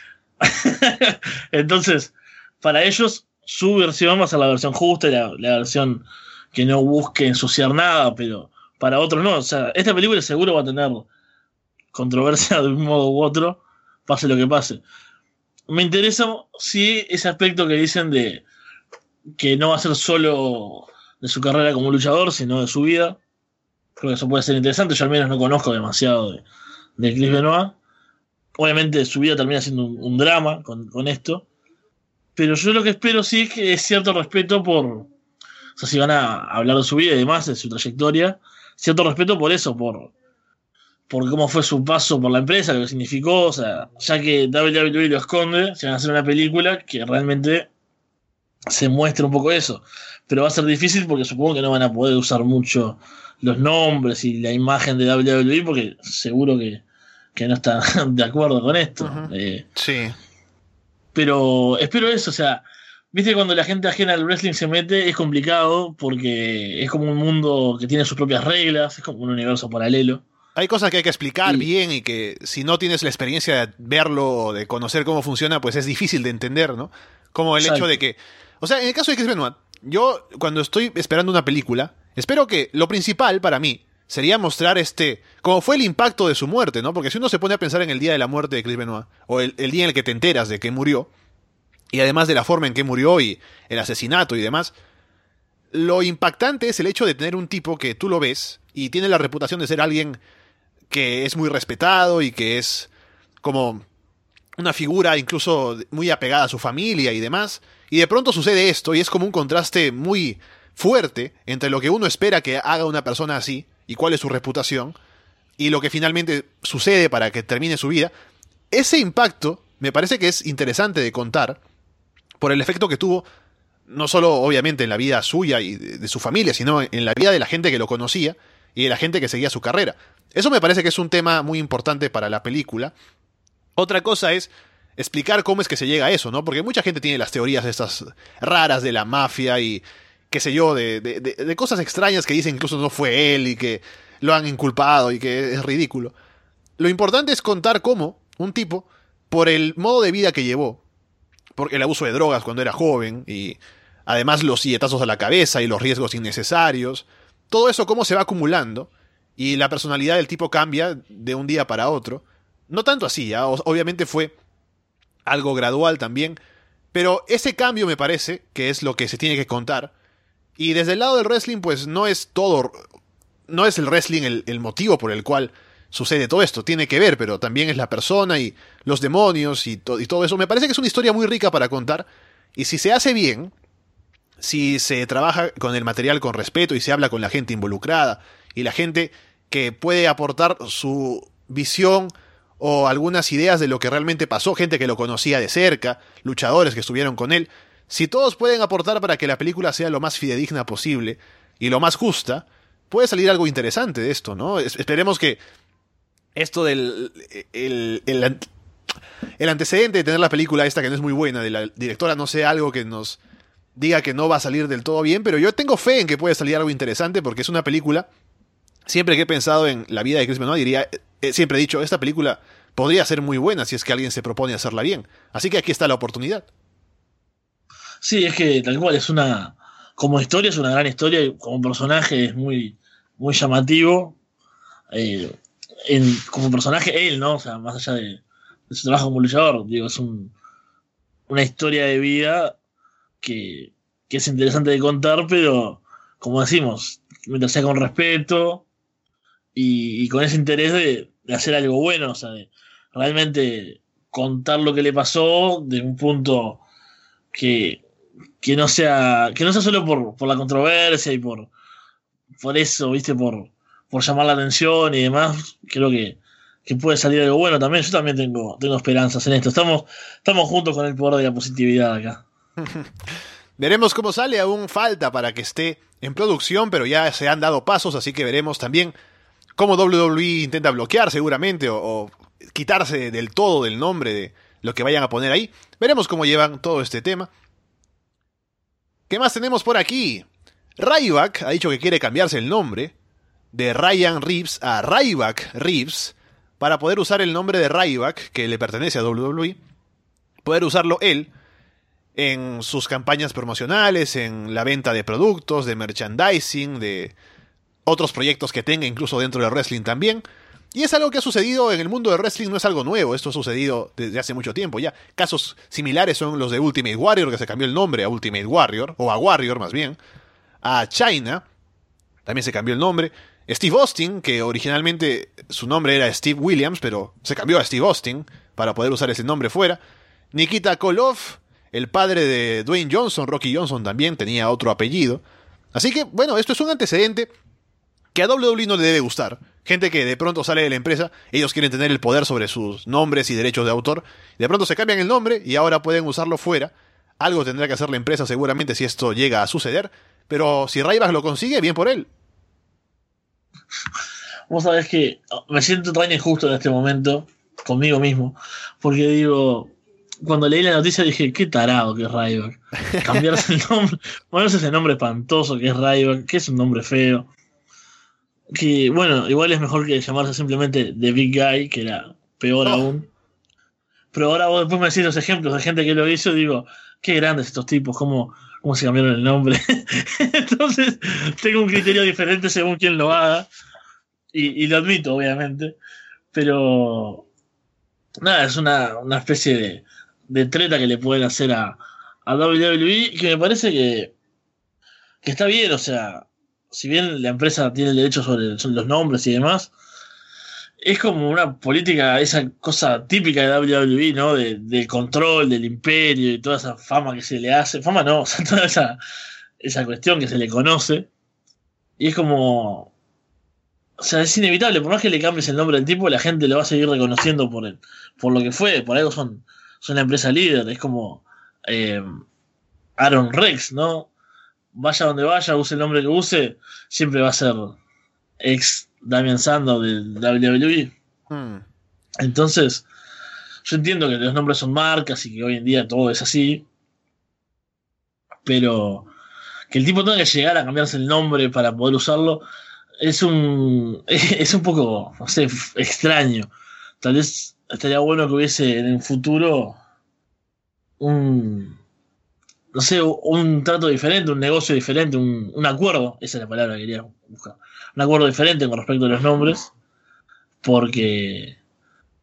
Entonces, para ellos, su versión va a ser la versión justa y la, la versión que no busque ensuciar nada, pero para otros no. O sea, esta película seguro va a tener controversia de un modo u otro, pase lo que pase. Me interesa, sí, ese aspecto que dicen de que no va a ser solo de su carrera como luchador, sino de su vida. Creo que eso puede ser interesante. Yo al menos no conozco demasiado de, de Chris Benoit. Obviamente su vida termina siendo un, un drama con, con esto. Pero yo lo que espero sí es que es cierto respeto por... O sea, si van a hablar de su vida y demás, de su trayectoria, cierto respeto por eso, por, por cómo fue su paso por la empresa, lo que significó. O sea, ya que doble u doble u E lo esconde, se van a hacer una película que realmente se muestre un poco eso. Pero va a ser difícil porque supongo que no van a poder usar mucho los nombres y la imagen de doble u doble u E porque seguro que, que no están de acuerdo con esto. Uh-huh. Eh, sí. Pero espero eso, o sea, viste cuando la gente ajena al wrestling se mete, es complicado porque es como un mundo que tiene sus propias reglas, es como un universo paralelo. Hay cosas que hay que explicar y, bien y que si no tienes la experiencia de verlo o de conocer cómo funciona, pues es difícil de entender, ¿no? Como el exacto. hecho de que... O sea, en el caso de Chris Benoit, yo cuando estoy esperando una película, espero que lo principal para mí sería mostrar este... Cómo fue el impacto de su muerte, ¿no? Porque si uno se pone a pensar en el día de la muerte de Chris Benoit, o el, el día en el que te enteras de que murió, y además de la forma en que murió y el asesinato y demás, lo impactante es el hecho de tener un tipo que tú lo ves y tiene la reputación de ser alguien que es muy respetado y que es como una figura incluso muy apegada a su familia y demás, y de pronto sucede esto y es como un contraste muy fuerte entre lo que uno espera que haga una persona así y cuál es su reputación y lo que finalmente sucede para que termine su vida. Ese impacto me parece que es interesante de contar por el efecto que tuvo no solo obviamente en la vida suya y de, de su familia, sino en la vida de la gente que lo conocía y de la gente que seguía su carrera. Eso me parece que es un tema muy importante para la película. Otra cosa es explicar cómo es que se llega a eso, ¿no? Porque mucha gente tiene las teorías estas raras de la mafia y qué sé yo, de, de, de, de cosas extrañas que dicen incluso no fue él y que lo han inculpado y que es ridículo. Lo importante es contar cómo un tipo, por el modo de vida que llevó, por el abuso de drogas cuando era joven y además los silletazos a la cabeza y los riesgos innecesarios, todo eso cómo se va acumulando y la personalidad del tipo cambia de un día para otro. No tanto así, ¿ya? Obviamente fue algo gradual también, pero ese cambio me parece que es lo que se tiene que contar. Y desde el lado del wrestling, pues no es todo, no es el wrestling el, el motivo por el cual sucede todo esto, tiene que ver, pero también es la persona y los demonios y, to- y todo eso. Me parece que es una historia muy rica para contar, y si se hace bien, si se trabaja con el material con respeto y se habla con la gente involucrada y la gente que puede aportar su visión o algunas ideas de lo que realmente pasó, gente que lo conocía de cerca, luchadores que estuvieron con él, si todos pueden aportar para que la película sea lo más fidedigna posible y lo más justa, puede salir algo interesante de esto, ¿no? Es- esperemos que esto del el, el, el antecedente de tener la película esta que no es muy buena de la directora no sea algo que nos diga que no va a salir del todo bien, pero yo tengo fe en que puede salir algo interesante porque es una película. Siempre que he pensado en la vida de Chris Benoit, diría, eh, siempre he dicho, esta película podría ser muy buena si es que alguien se propone hacerla bien. Así que aquí está la oportunidad. Sí, es que tal cual es una. Como historia es una gran historia y como personaje es muy, muy llamativo. Eh, en, como personaje, él, ¿no? O sea, más allá de, de su trabajo como luchador, digo, es un, una historia de vida que, que es interesante de contar, pero como decimos, mientras sea con respeto y, y con ese interés de, de hacer algo bueno, o sea, de realmente contar lo que le pasó de un punto que, que no sea que no sea solo por, por la controversia y por, por eso, viste, por, por llamar la atención y demás. Creo que, que puede salir algo bueno también. Yo también tengo, tengo esperanzas en esto. Estamos, estamos juntos con el poder de la positividad acá. Veremos cómo sale, aún falta para que esté en producción, pero ya se han dado pasos, así que veremos también cómo W W E intenta bloquear seguramente o, o quitarse del todo del nombre de lo que vayan a poner ahí. Veremos cómo llevan todo este tema. ¿Qué más tenemos por aquí? Ryback ha dicho que quiere cambiarse el nombre de Ryan Reeves a Ryback Reeves para poder usar el nombre de Ryback, que le pertenece a W W E, poder usarlo él en sus campañas promocionales, en la venta de productos, de merchandising, de otros proyectos que tenga, incluso dentro del wrestling también. Y es algo que ha sucedido en el mundo del wrestling, no es algo nuevo, esto ha sucedido desde hace mucho tiempo ya. Casos similares son los de Ultimate Warrior, que se cambió el nombre a Ultimate Warrior, o a Warrior más bien. A China, también se cambió el nombre. Steve Austin, que originalmente su nombre era Steve Williams, pero se cambió a Steve Austin para poder usar ese nombre fuera. Nikita Koloff, el padre de Dwayne Johnson, Rocky Johnson también tenía otro apellido. Así que, bueno, esto es un antecedente que a W W E no le debe gustar. Gente que de pronto sale de la empresa, ellos quieren tener el poder sobre sus nombres y derechos de autor, de pronto se cambian el nombre y ahora pueden usarlo fuera. Algo tendrá que hacer la empresa seguramente si esto llega a suceder, pero si Ryback lo consigue, bien por él. Vos sabés que me siento tan injusto en este momento conmigo mismo, porque digo, cuando leí la noticia dije, qué tarado que es Ryback. Cambiarse el nombre, ponerse ese nombre espantoso que es Ryback, que es un nombre feo. Que bueno, igual es mejor que llamarse simplemente The Big Guy, que era peor Oh. aún. Pero ahora vos después me decís los ejemplos de gente que lo hizo, digo, qué grandes estos tipos, cómo, cómo se cambiaron el nombre. Entonces, tengo un criterio diferente según quien lo haga. Y, y lo admito, obviamente. Pero nada, es una, una especie de, de treta que le pueden hacer a, a W W E, que me parece que, que está bien, o sea, si bien la empresa tiene el derecho sobre, sobre los nombres y demás, es como una política, esa cosa típica de W W E, ¿no? De, del control, del imperio y toda esa fama que se le hace. Fama no, o sea, toda esa, esa cuestión que se le conoce. Y es como... O sea, es inevitable, por más que le cambies el nombre del tipo, la gente lo va a seguir reconociendo por, el, por lo que fue. Por algo son, son la empresa líder. Es como eh, Aaron Rex, ¿no? Vaya donde vaya, use el nombre que use, siempre va a ser ex Damian Sandow del W W E. Hmm. Entonces, yo entiendo que los nombres son marcas y que hoy en día todo es así, pero que el tipo tenga que llegar a cambiarse el nombre para poder usarlo es un es un poco, no sé, extraño. Tal vez estaría bueno que hubiese en el futuro un, no sé, un trato diferente, un negocio diferente, un, un acuerdo, esa es la palabra que quería buscar, un acuerdo diferente con respecto a los nombres, porque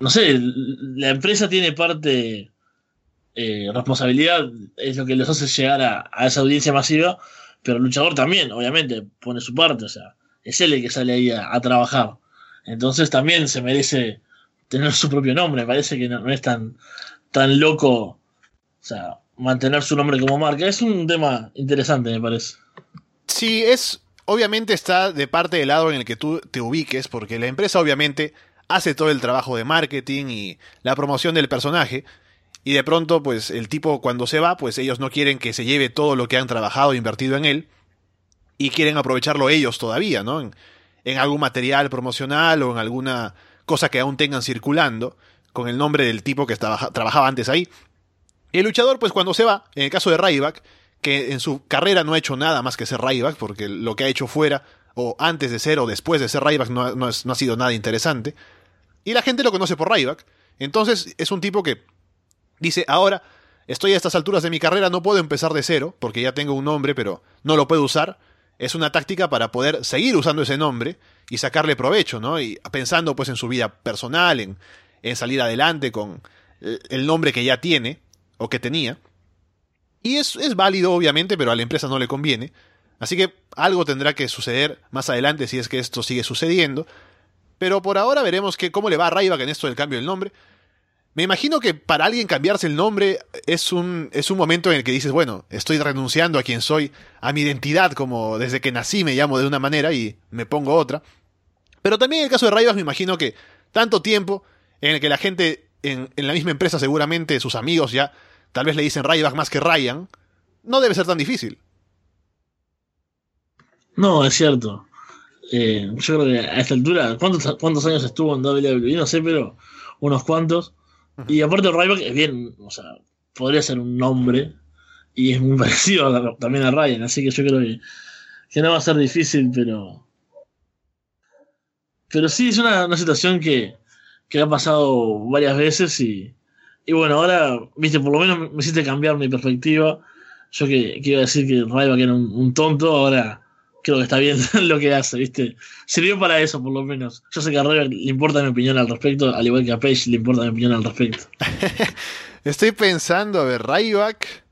no sé, la empresa tiene parte, eh, responsabilidad, es lo que los hace llegar a, a esa audiencia masiva, pero el luchador también, obviamente, pone su parte, o sea, es él el que sale ahí a, a trabajar. Entonces también se merece tener su propio nombre, me parece que no, no es tan, tan loco, o sea, mantener su nombre como marca. Es un tema interesante, me parece. Sí, es, obviamente está de parte del lado en el que tú te ubiques, porque la empresa obviamente hace todo el trabajo de marketing y la promoción del personaje, y de pronto, pues, el tipo cuando se va, pues ellos no quieren que se lleve todo lo que han trabajado e invertido en él, y quieren aprovecharlo ellos todavía, ¿no? En, en algún material promocional o en alguna cosa que aún tengan circulando, con el nombre del tipo que estaba, trabajaba antes ahí. Y el luchador, pues cuando se va, en el caso de Ryback, que en su carrera no ha hecho nada más que ser Ryback, porque lo que ha hecho fuera, o antes de ser o después de ser Ryback, no, no, es, no ha sido nada interesante. Y la gente lo conoce por Ryback. Entonces es un tipo que dice, ahora estoy a estas alturas de mi carrera, no puedo empezar de cero, porque ya tengo un nombre, pero no lo puedo usar. Es una táctica para poder seguir usando ese nombre y sacarle provecho, ¿no? Y pensando pues en su vida personal, en, en salir adelante con el nombre que ya tiene, o que tenía. Y es, es válido, obviamente, pero a la empresa no le conviene. Así que algo tendrá que suceder más adelante si es que esto sigue sucediendo. Pero por ahora veremos que, cómo le va a Ryback en esto del cambio del nombre. Me imagino que para alguien cambiarse el nombre es un, es un momento en el que dices, bueno, estoy renunciando a quien soy, a mi identidad, como desde que nací me llamo de una manera y me pongo otra. Pero también en el caso de Ryback me imagino que tanto tiempo en el que la gente en, en la misma empresa, seguramente sus amigos ya tal vez le dicen Ryback más que Ryan, no debe ser tan difícil. No, es cierto. Eh, yo creo que a esta altura, ¿cuántos, cuántos años estuvo en W W E? No sé, pero unos cuantos. Y aparte Ryback es bien, o sea, podría ser un nombre y es muy parecido a, también a Ryan, así que yo creo que, que no va a ser difícil, pero pero sí es una, una situación que, que ha pasado varias veces y, y bueno, ahora, viste, por lo menos me hiciste cambiar mi perspectiva. Yo que, que iba a decir que Ryback era un, un tonto, ahora creo que está bien lo que hace, viste. Sirvió para eso, por lo menos. Yo sé que a Ryback le importa mi opinión al respecto, al igual que a Page le importa mi opinión al respecto. Estoy pensando, a ver, Ryback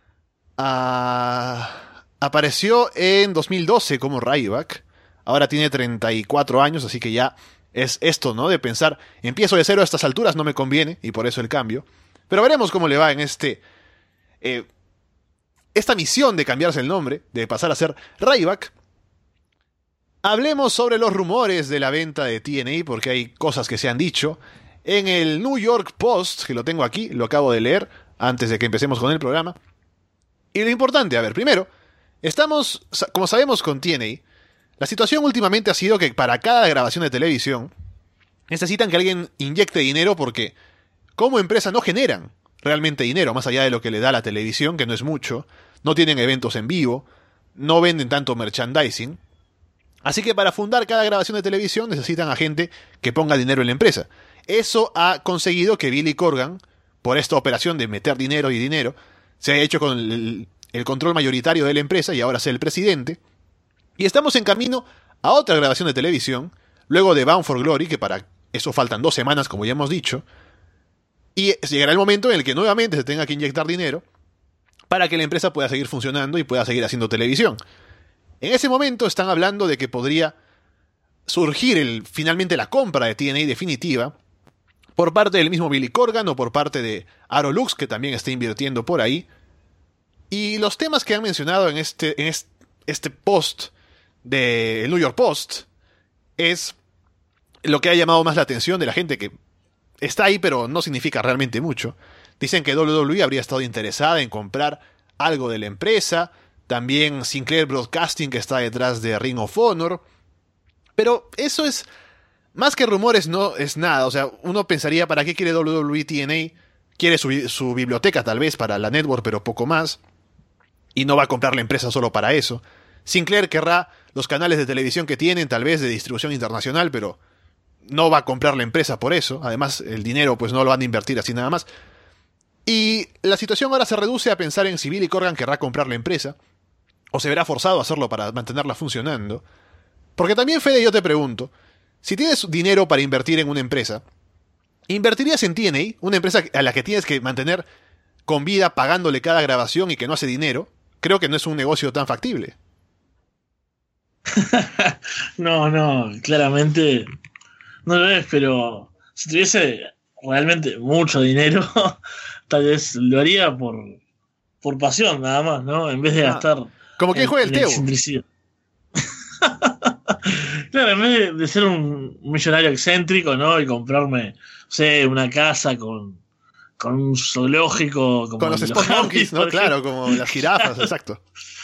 uh, apareció en dos mil doce como Ryback. Ahora tiene treinta y cuatro años, así que ya es esto, ¿no? De pensar, empiezo de cero a estas alturas, no me conviene, y por eso el cambio. Pero veremos cómo le va en este... Eh, esta misión de cambiarse el nombre, de pasar a ser Ryback. Hablemos sobre los rumores de la venta de T N A, porque hay cosas que se han dicho. En el New York Post, que lo tengo aquí, lo acabo de leer antes de que empecemos con el programa. Y lo importante, a ver, primero, estamos, como sabemos con T N A, la situación últimamente ha sido que para cada grabación de televisión necesitan que alguien inyecte dinero porque como empresa no generan realmente dinero, más allá de lo que le da la televisión, que no es mucho, no tienen eventos en vivo, no venden tanto merchandising. Así que para fundar cada grabación de televisión necesitan a gente que ponga dinero en la empresa. Eso ha conseguido que Billy Corgan, por esta operación de meter dinero y dinero, se haya hecho con el, el control mayoritario de la empresa y ahora sea el presidente. Y estamos en camino a otra grabación de televisión, luego de Bound for Glory, que para eso faltan dos semanas, como ya hemos dicho. Y llegará el momento en el que nuevamente se tenga que inyectar dinero para que la empresa pueda seguir funcionando y pueda seguir haciendo televisión. En ese momento están hablando de que podría surgir el, finalmente la compra de T N A definitiva por parte del mismo Billy Corgan o por parte de Arolux, que también está invirtiendo por ahí. Y los temas que han mencionado en este, en este, este post del New York Post es lo que ha llamado más la atención de la gente que está ahí, pero no significa realmente mucho. Dicen que W W E habría estado interesada en comprar algo de la empresa, también Sinclair Broadcasting, que está detrás de Ring of Honor, pero eso es, más que rumores, no es nada. O sea, uno pensaría, ¿para qué quiere W W E T N A? Quiere su, su biblioteca tal vez para la network, pero poco más, y no va a comprar la empresa solo para eso. Sinclair querrá los canales de televisión que tienen, tal vez de distribución internacional, pero no va a comprar la empresa por eso. Además, el dinero pues no lo van a invertir así nada más. Y la situación ahora se reduce a pensar en si Billy Corgan querrá comprar la empresa, o se verá forzado a hacerlo para mantenerla funcionando. Porque también, Fede, yo te pregunto, si tienes dinero para invertir en una empresa, ¿Invertirías en T N A, una empresa a la que tienes que mantener con vida pagándole cada grabación y que no hace dinero? Creo que no es un negocio tan factible. No, no, claramente no lo es, pero si tuviese realmente mucho dinero, tal vez lo haría por, por pasión nada más, ¿no? En vez de Ah, gastar como quien en, juega el en Teo. excentricidad. Claro, en vez de, de ser un millonario excéntrico, ¿no? Y comprarme, no sé, una casa con, con un zoológico como Con los el de Spot Harris, Monkeys, ¿no? por Claro, ejemplo. como las jirafas, exacto.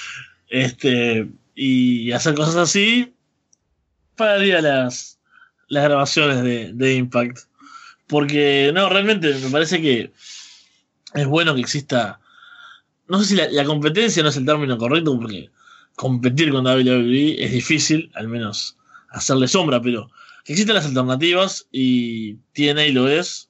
Este, y hacer cosas así, pagaría las, las grabaciones de, de Impact. Porque, no, realmente me parece que es bueno que exista. No sé si la, la competencia no es el término correcto, porque competir con W W E es difícil, al menos hacerle sombra, pero que existen las alternativas y T N A lo es.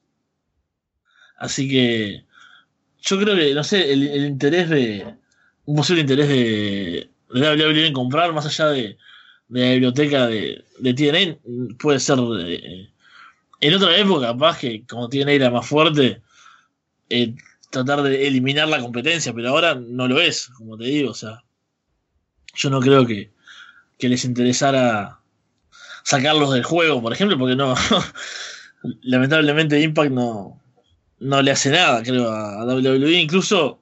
Así que yo creo que, no sé, el, el interés de. Un posible interés de, de W W E en comprar, más allá de, de la biblioteca de, de T N A, puede ser. Eh, en otra época, capaz que como T N A era más fuerte, eh, tratar de eliminar la competencia, pero ahora no lo es, como te digo, o sea. Yo no creo que, que les interesara sacarlos del juego, por ejemplo, porque no. Lamentablemente Impact no, no le hace nada, creo, a W W E. Incluso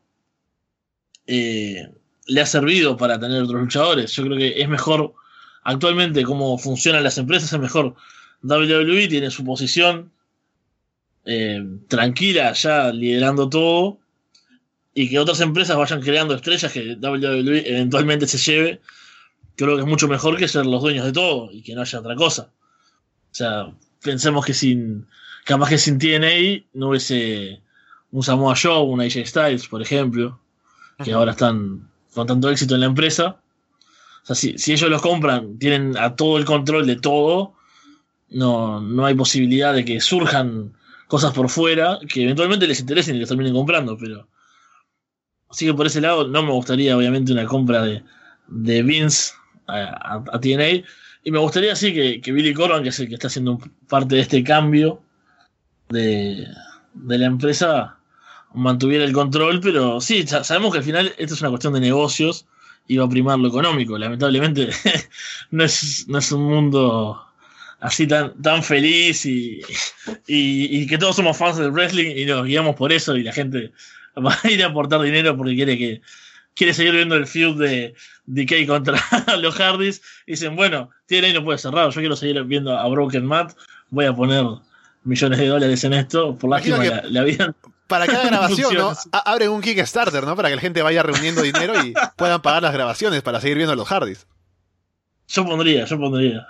eh, le ha servido para tener otros luchadores. Yo creo que es mejor, actualmente, como funcionan las empresas, es mejor. W W E tiene su posición eh, tranquila, ya liderando todo, y que otras empresas vayan creando estrellas que W W E eventualmente se lleve. Creo que es mucho mejor que ser los dueños de todo y que no haya otra cosa. O sea, pensemos que sin, capaz que sin T N A no hubiese un Samoa Joe, un A J Styles, por ejemplo, que ahora están con tanto éxito en la empresa. O sea, si, si ellos los compran, tienen a todo el control de todo, no, no hay posibilidad de que surjan cosas por fuera que eventualmente les interesen y les terminen comprando, pero así que por ese lado no me gustaría obviamente una compra de, de Vince a, a, a T N A, y me gustaría sí que, que Billy Corgan, que es el que está haciendo parte de este cambio de, de la empresa, mantuviera el control, pero sí, sabemos que al final esto es una cuestión de negocios y va a primar lo económico. Lamentablemente no es, no es un mundo así tan, tan feliz y, y, y que todos somos fans del wrestling y nos guiamos por eso, y la gente va a ir a aportar dinero porque quiere que quiere seguir viendo el feud de D K contra los Hardys. Y dicen, bueno, T N A no puede cerrar, yo quiero seguir viendo a Broken Matt, voy a poner millones de dólares en esto. Por lástima la, la vida. Para cada grabación, ¿no? Abren un Kickstarter, ¿no? Para que la gente vaya reuniendo dinero y puedan pagar las grabaciones para seguir viendo a los Hardys. Yo pondría, yo pondría.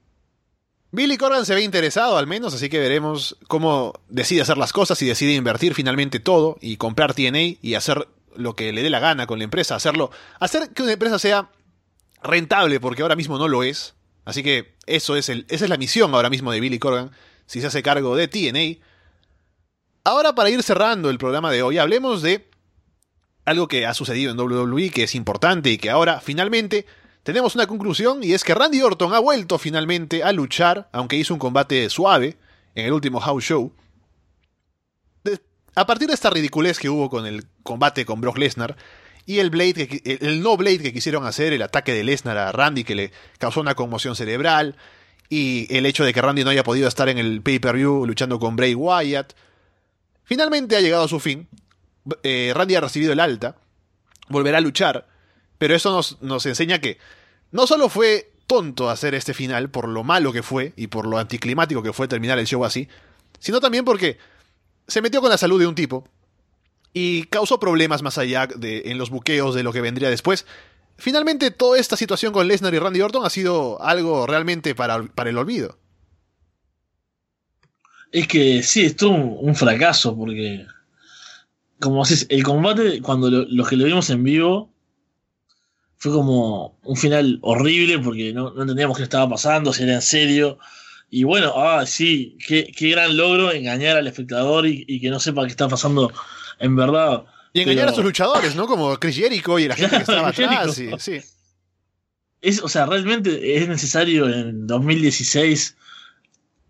Billy Corgan se ve interesado al menos, así que veremos cómo decide hacer las cosas y decide invertir finalmente todo y comprar T N A y hacer lo que le dé la gana con la empresa, hacerlo, hacer que una empresa sea rentable, porque ahora mismo no lo es. Así que eso es el, esa es la misión ahora mismo de Billy Corgan, si se hace cargo de T N A. Ahora, para ir cerrando el programa de hoy, hablemos de algo que ha sucedido en W W E, que es importante y que ahora finalmente tenemos una conclusión, y es que Randy Orton ha vuelto finalmente a luchar, aunque hizo un combate suave en el último House Show. De, a partir de esta ridiculez que hubo con el combate con Brock Lesnar y el Blade, que, el, el no Blade que quisieron hacer, el ataque de Lesnar a Randy que le causó una conmoción cerebral, y el hecho de que Randy no haya podido estar en el pay-per-view luchando con Bray Wyatt, finalmente ha llegado a su fin. Eh, Randy ha recibido el alta, volverá a luchar, pero eso nos, nos enseña que no solo fue tonto hacer este final por lo malo que fue y por lo anticlimático que fue terminar el show así, sino también porque se metió con la salud de un tipo y causó problemas más allá de, en los buqueos de lo que vendría después. Finalmente toda esta situación con Lesnar y Randy Orton ha sido algo realmente para, para el olvido. Es que sí, esto es un, un fracaso, porque como decís, el combate, cuando lo, los que lo vimos en vivo, fue como un final horrible, porque no, no entendíamos qué estaba pasando, si era en serio. Y bueno, ah, sí, qué, qué gran logro engañar al espectador y, y que no sepa qué está pasando en verdad. Y engañar Pero a sus luchadores, ¿no? Como Chris Jericho y la gente que estaba atrás. Y, sí. Es, o sea, realmente es necesario en dos mil dieciséis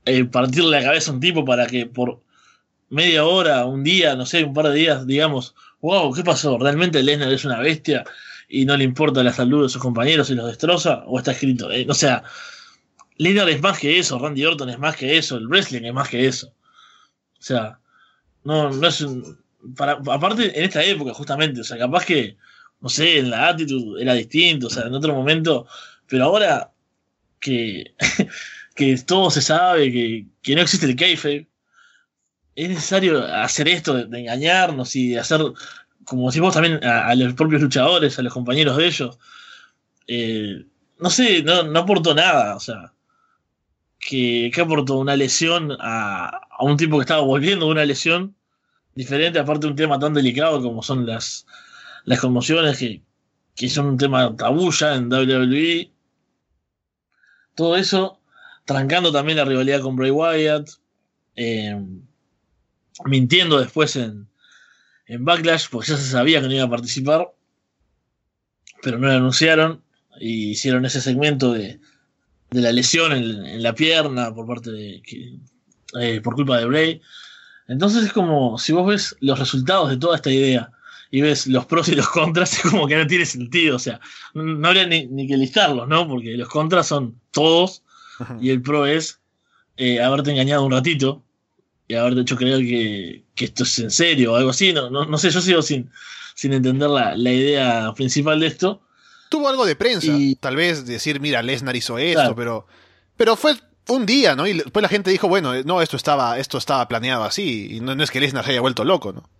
eh, partirle la cabeza a un tipo para que por media hora, un día, no sé, un par de días, digamos, wow, ¿qué pasó? ¿Realmente Lesnar es una bestia y no le importa la salud de sus compañeros y los destroza? ¿O está escrito? Eh, o sea, Lesnar es más que eso, Randy Orton es más que eso, el wrestling es más que eso. O sea, no, no es un... Para, aparte, en esta época, justamente, o sea, capaz que, no sé, en la Attitude era distinto, o sea, en otro momento, pero ahora que, que todo se sabe, que, que no existe el kayfabe, es necesario hacer esto de, de engañarnos y de hacer, como decimos también, a, a los propios luchadores, a los compañeros de ellos. Eh, no sé, no, no aportó nada, o sea, que, que aportó una lesión a, a un tipo que estaba volviendo de una lesión diferente, aparte de un tema tan delicado como son las, las conmociones, que, que son un tema tabú ya en W W E. Todo eso, trancando también la rivalidad con Bray Wyatt, eh, mintiendo después en, en Backlash, porque ya se sabía que no iba a participar, pero no lo anunciaron, y hicieron ese segmento de, de la lesión en, en la pierna por parte de que, eh, por culpa de Bray. Entonces es como, si vos ves los resultados de toda esta idea y ves los pros y los contras, es como que no tiene sentido. O sea, no habría ni, ni que listarlos, ¿no? Porque los contras son todos y el pro es eh, haberte engañado un ratito y haberte hecho creer que, que esto es en serio o algo así. No, no, no sé, yo sigo sin, sin entender la, la idea principal de esto. Tuvo algo de prensa, y, tal vez decir, mira, Lesnar hizo esto, claro. pero, pero fue... un día, ¿no? Y después la gente dijo, bueno, no, esto estaba, esto estaba planeado así, y no, no es que Lesnar se haya vuelto loco, ¿no?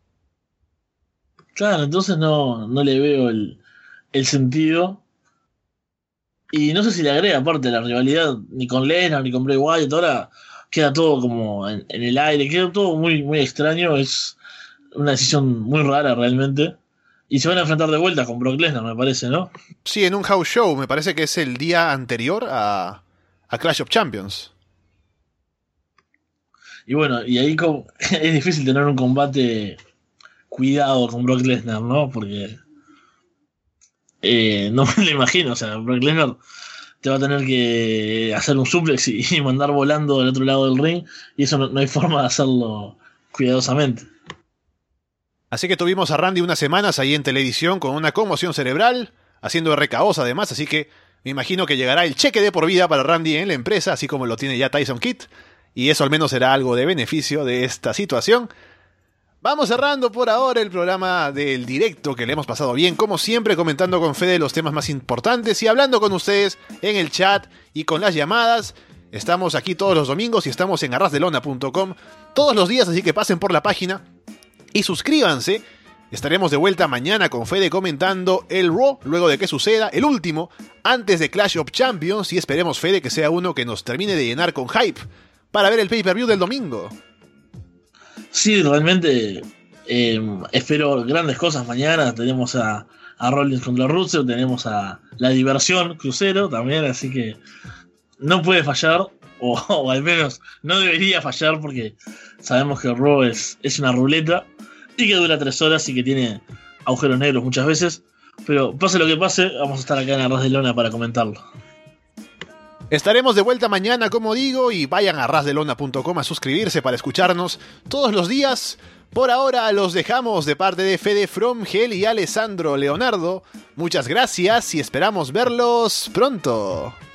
Claro, entonces no, no le veo el, el sentido. Y no sé si le agrega aparte la rivalidad ni con Lesnar ni con Bray Wyatt. Ahora queda todo como en, en el aire, queda todo muy, muy extraño. Es una decisión muy rara realmente. Y se van a enfrentar de vuelta con Brock Lesnar, me parece, ¿no? Sí, en un house show, me parece que es el día anterior a... a Clash of Champions. Y bueno, y ahí como, es difícil tener un combate cuidado con Brock Lesnar, ¿no? Porque eh, no me lo imagino, o sea, Brock Lesnar te va a tener que hacer un suplex y, y mandar volando del otro lado del ring, y eso no, no hay forma de hacerlo cuidadosamente. Así que tuvimos a Randy unas semanas ahí en televisión con una conmoción cerebral, haciendo R K Os además, así que me imagino que llegará el cheque de por vida para Randy en la empresa, así como lo tiene ya Tyson Kidd, y eso al menos será algo de beneficio de esta situación. Vamos cerrando por ahora el programa del directo, que le hemos pasado bien, como siempre, comentando con Fede los temas más importantes y hablando con ustedes en el chat y con las llamadas. Estamos aquí todos los domingos y estamos en arras de lona punto com todos los días, así que pasen por la página y suscríbanse. Estaremos de vuelta mañana con Fede comentando el Raw, luego de que suceda el último, antes de Clash of Champions, y esperemos, Fede, que sea uno que nos termine de llenar con hype para ver el pay-per-view del domingo. Sí, realmente eh, espero grandes cosas mañana. Tenemos a, a Rollins contra Rusev, tenemos a la diversión crucero también, así que no puede fallar, o, o al menos no debería fallar, porque sabemos que el Raw es, es una ruleta y que dura tres horas y que tiene agujeros negros muchas veces, pero pase lo que pase, vamos a estar acá en Arras de Lona para comentarlo. Estaremos de vuelta mañana, como digo, y vayan a arras de lona punto com a suscribirse para escucharnos todos los días. Por ahora los dejamos de parte de Fede From Hell y Alessandro Leonardo. Muchas gracias y esperamos verlos pronto.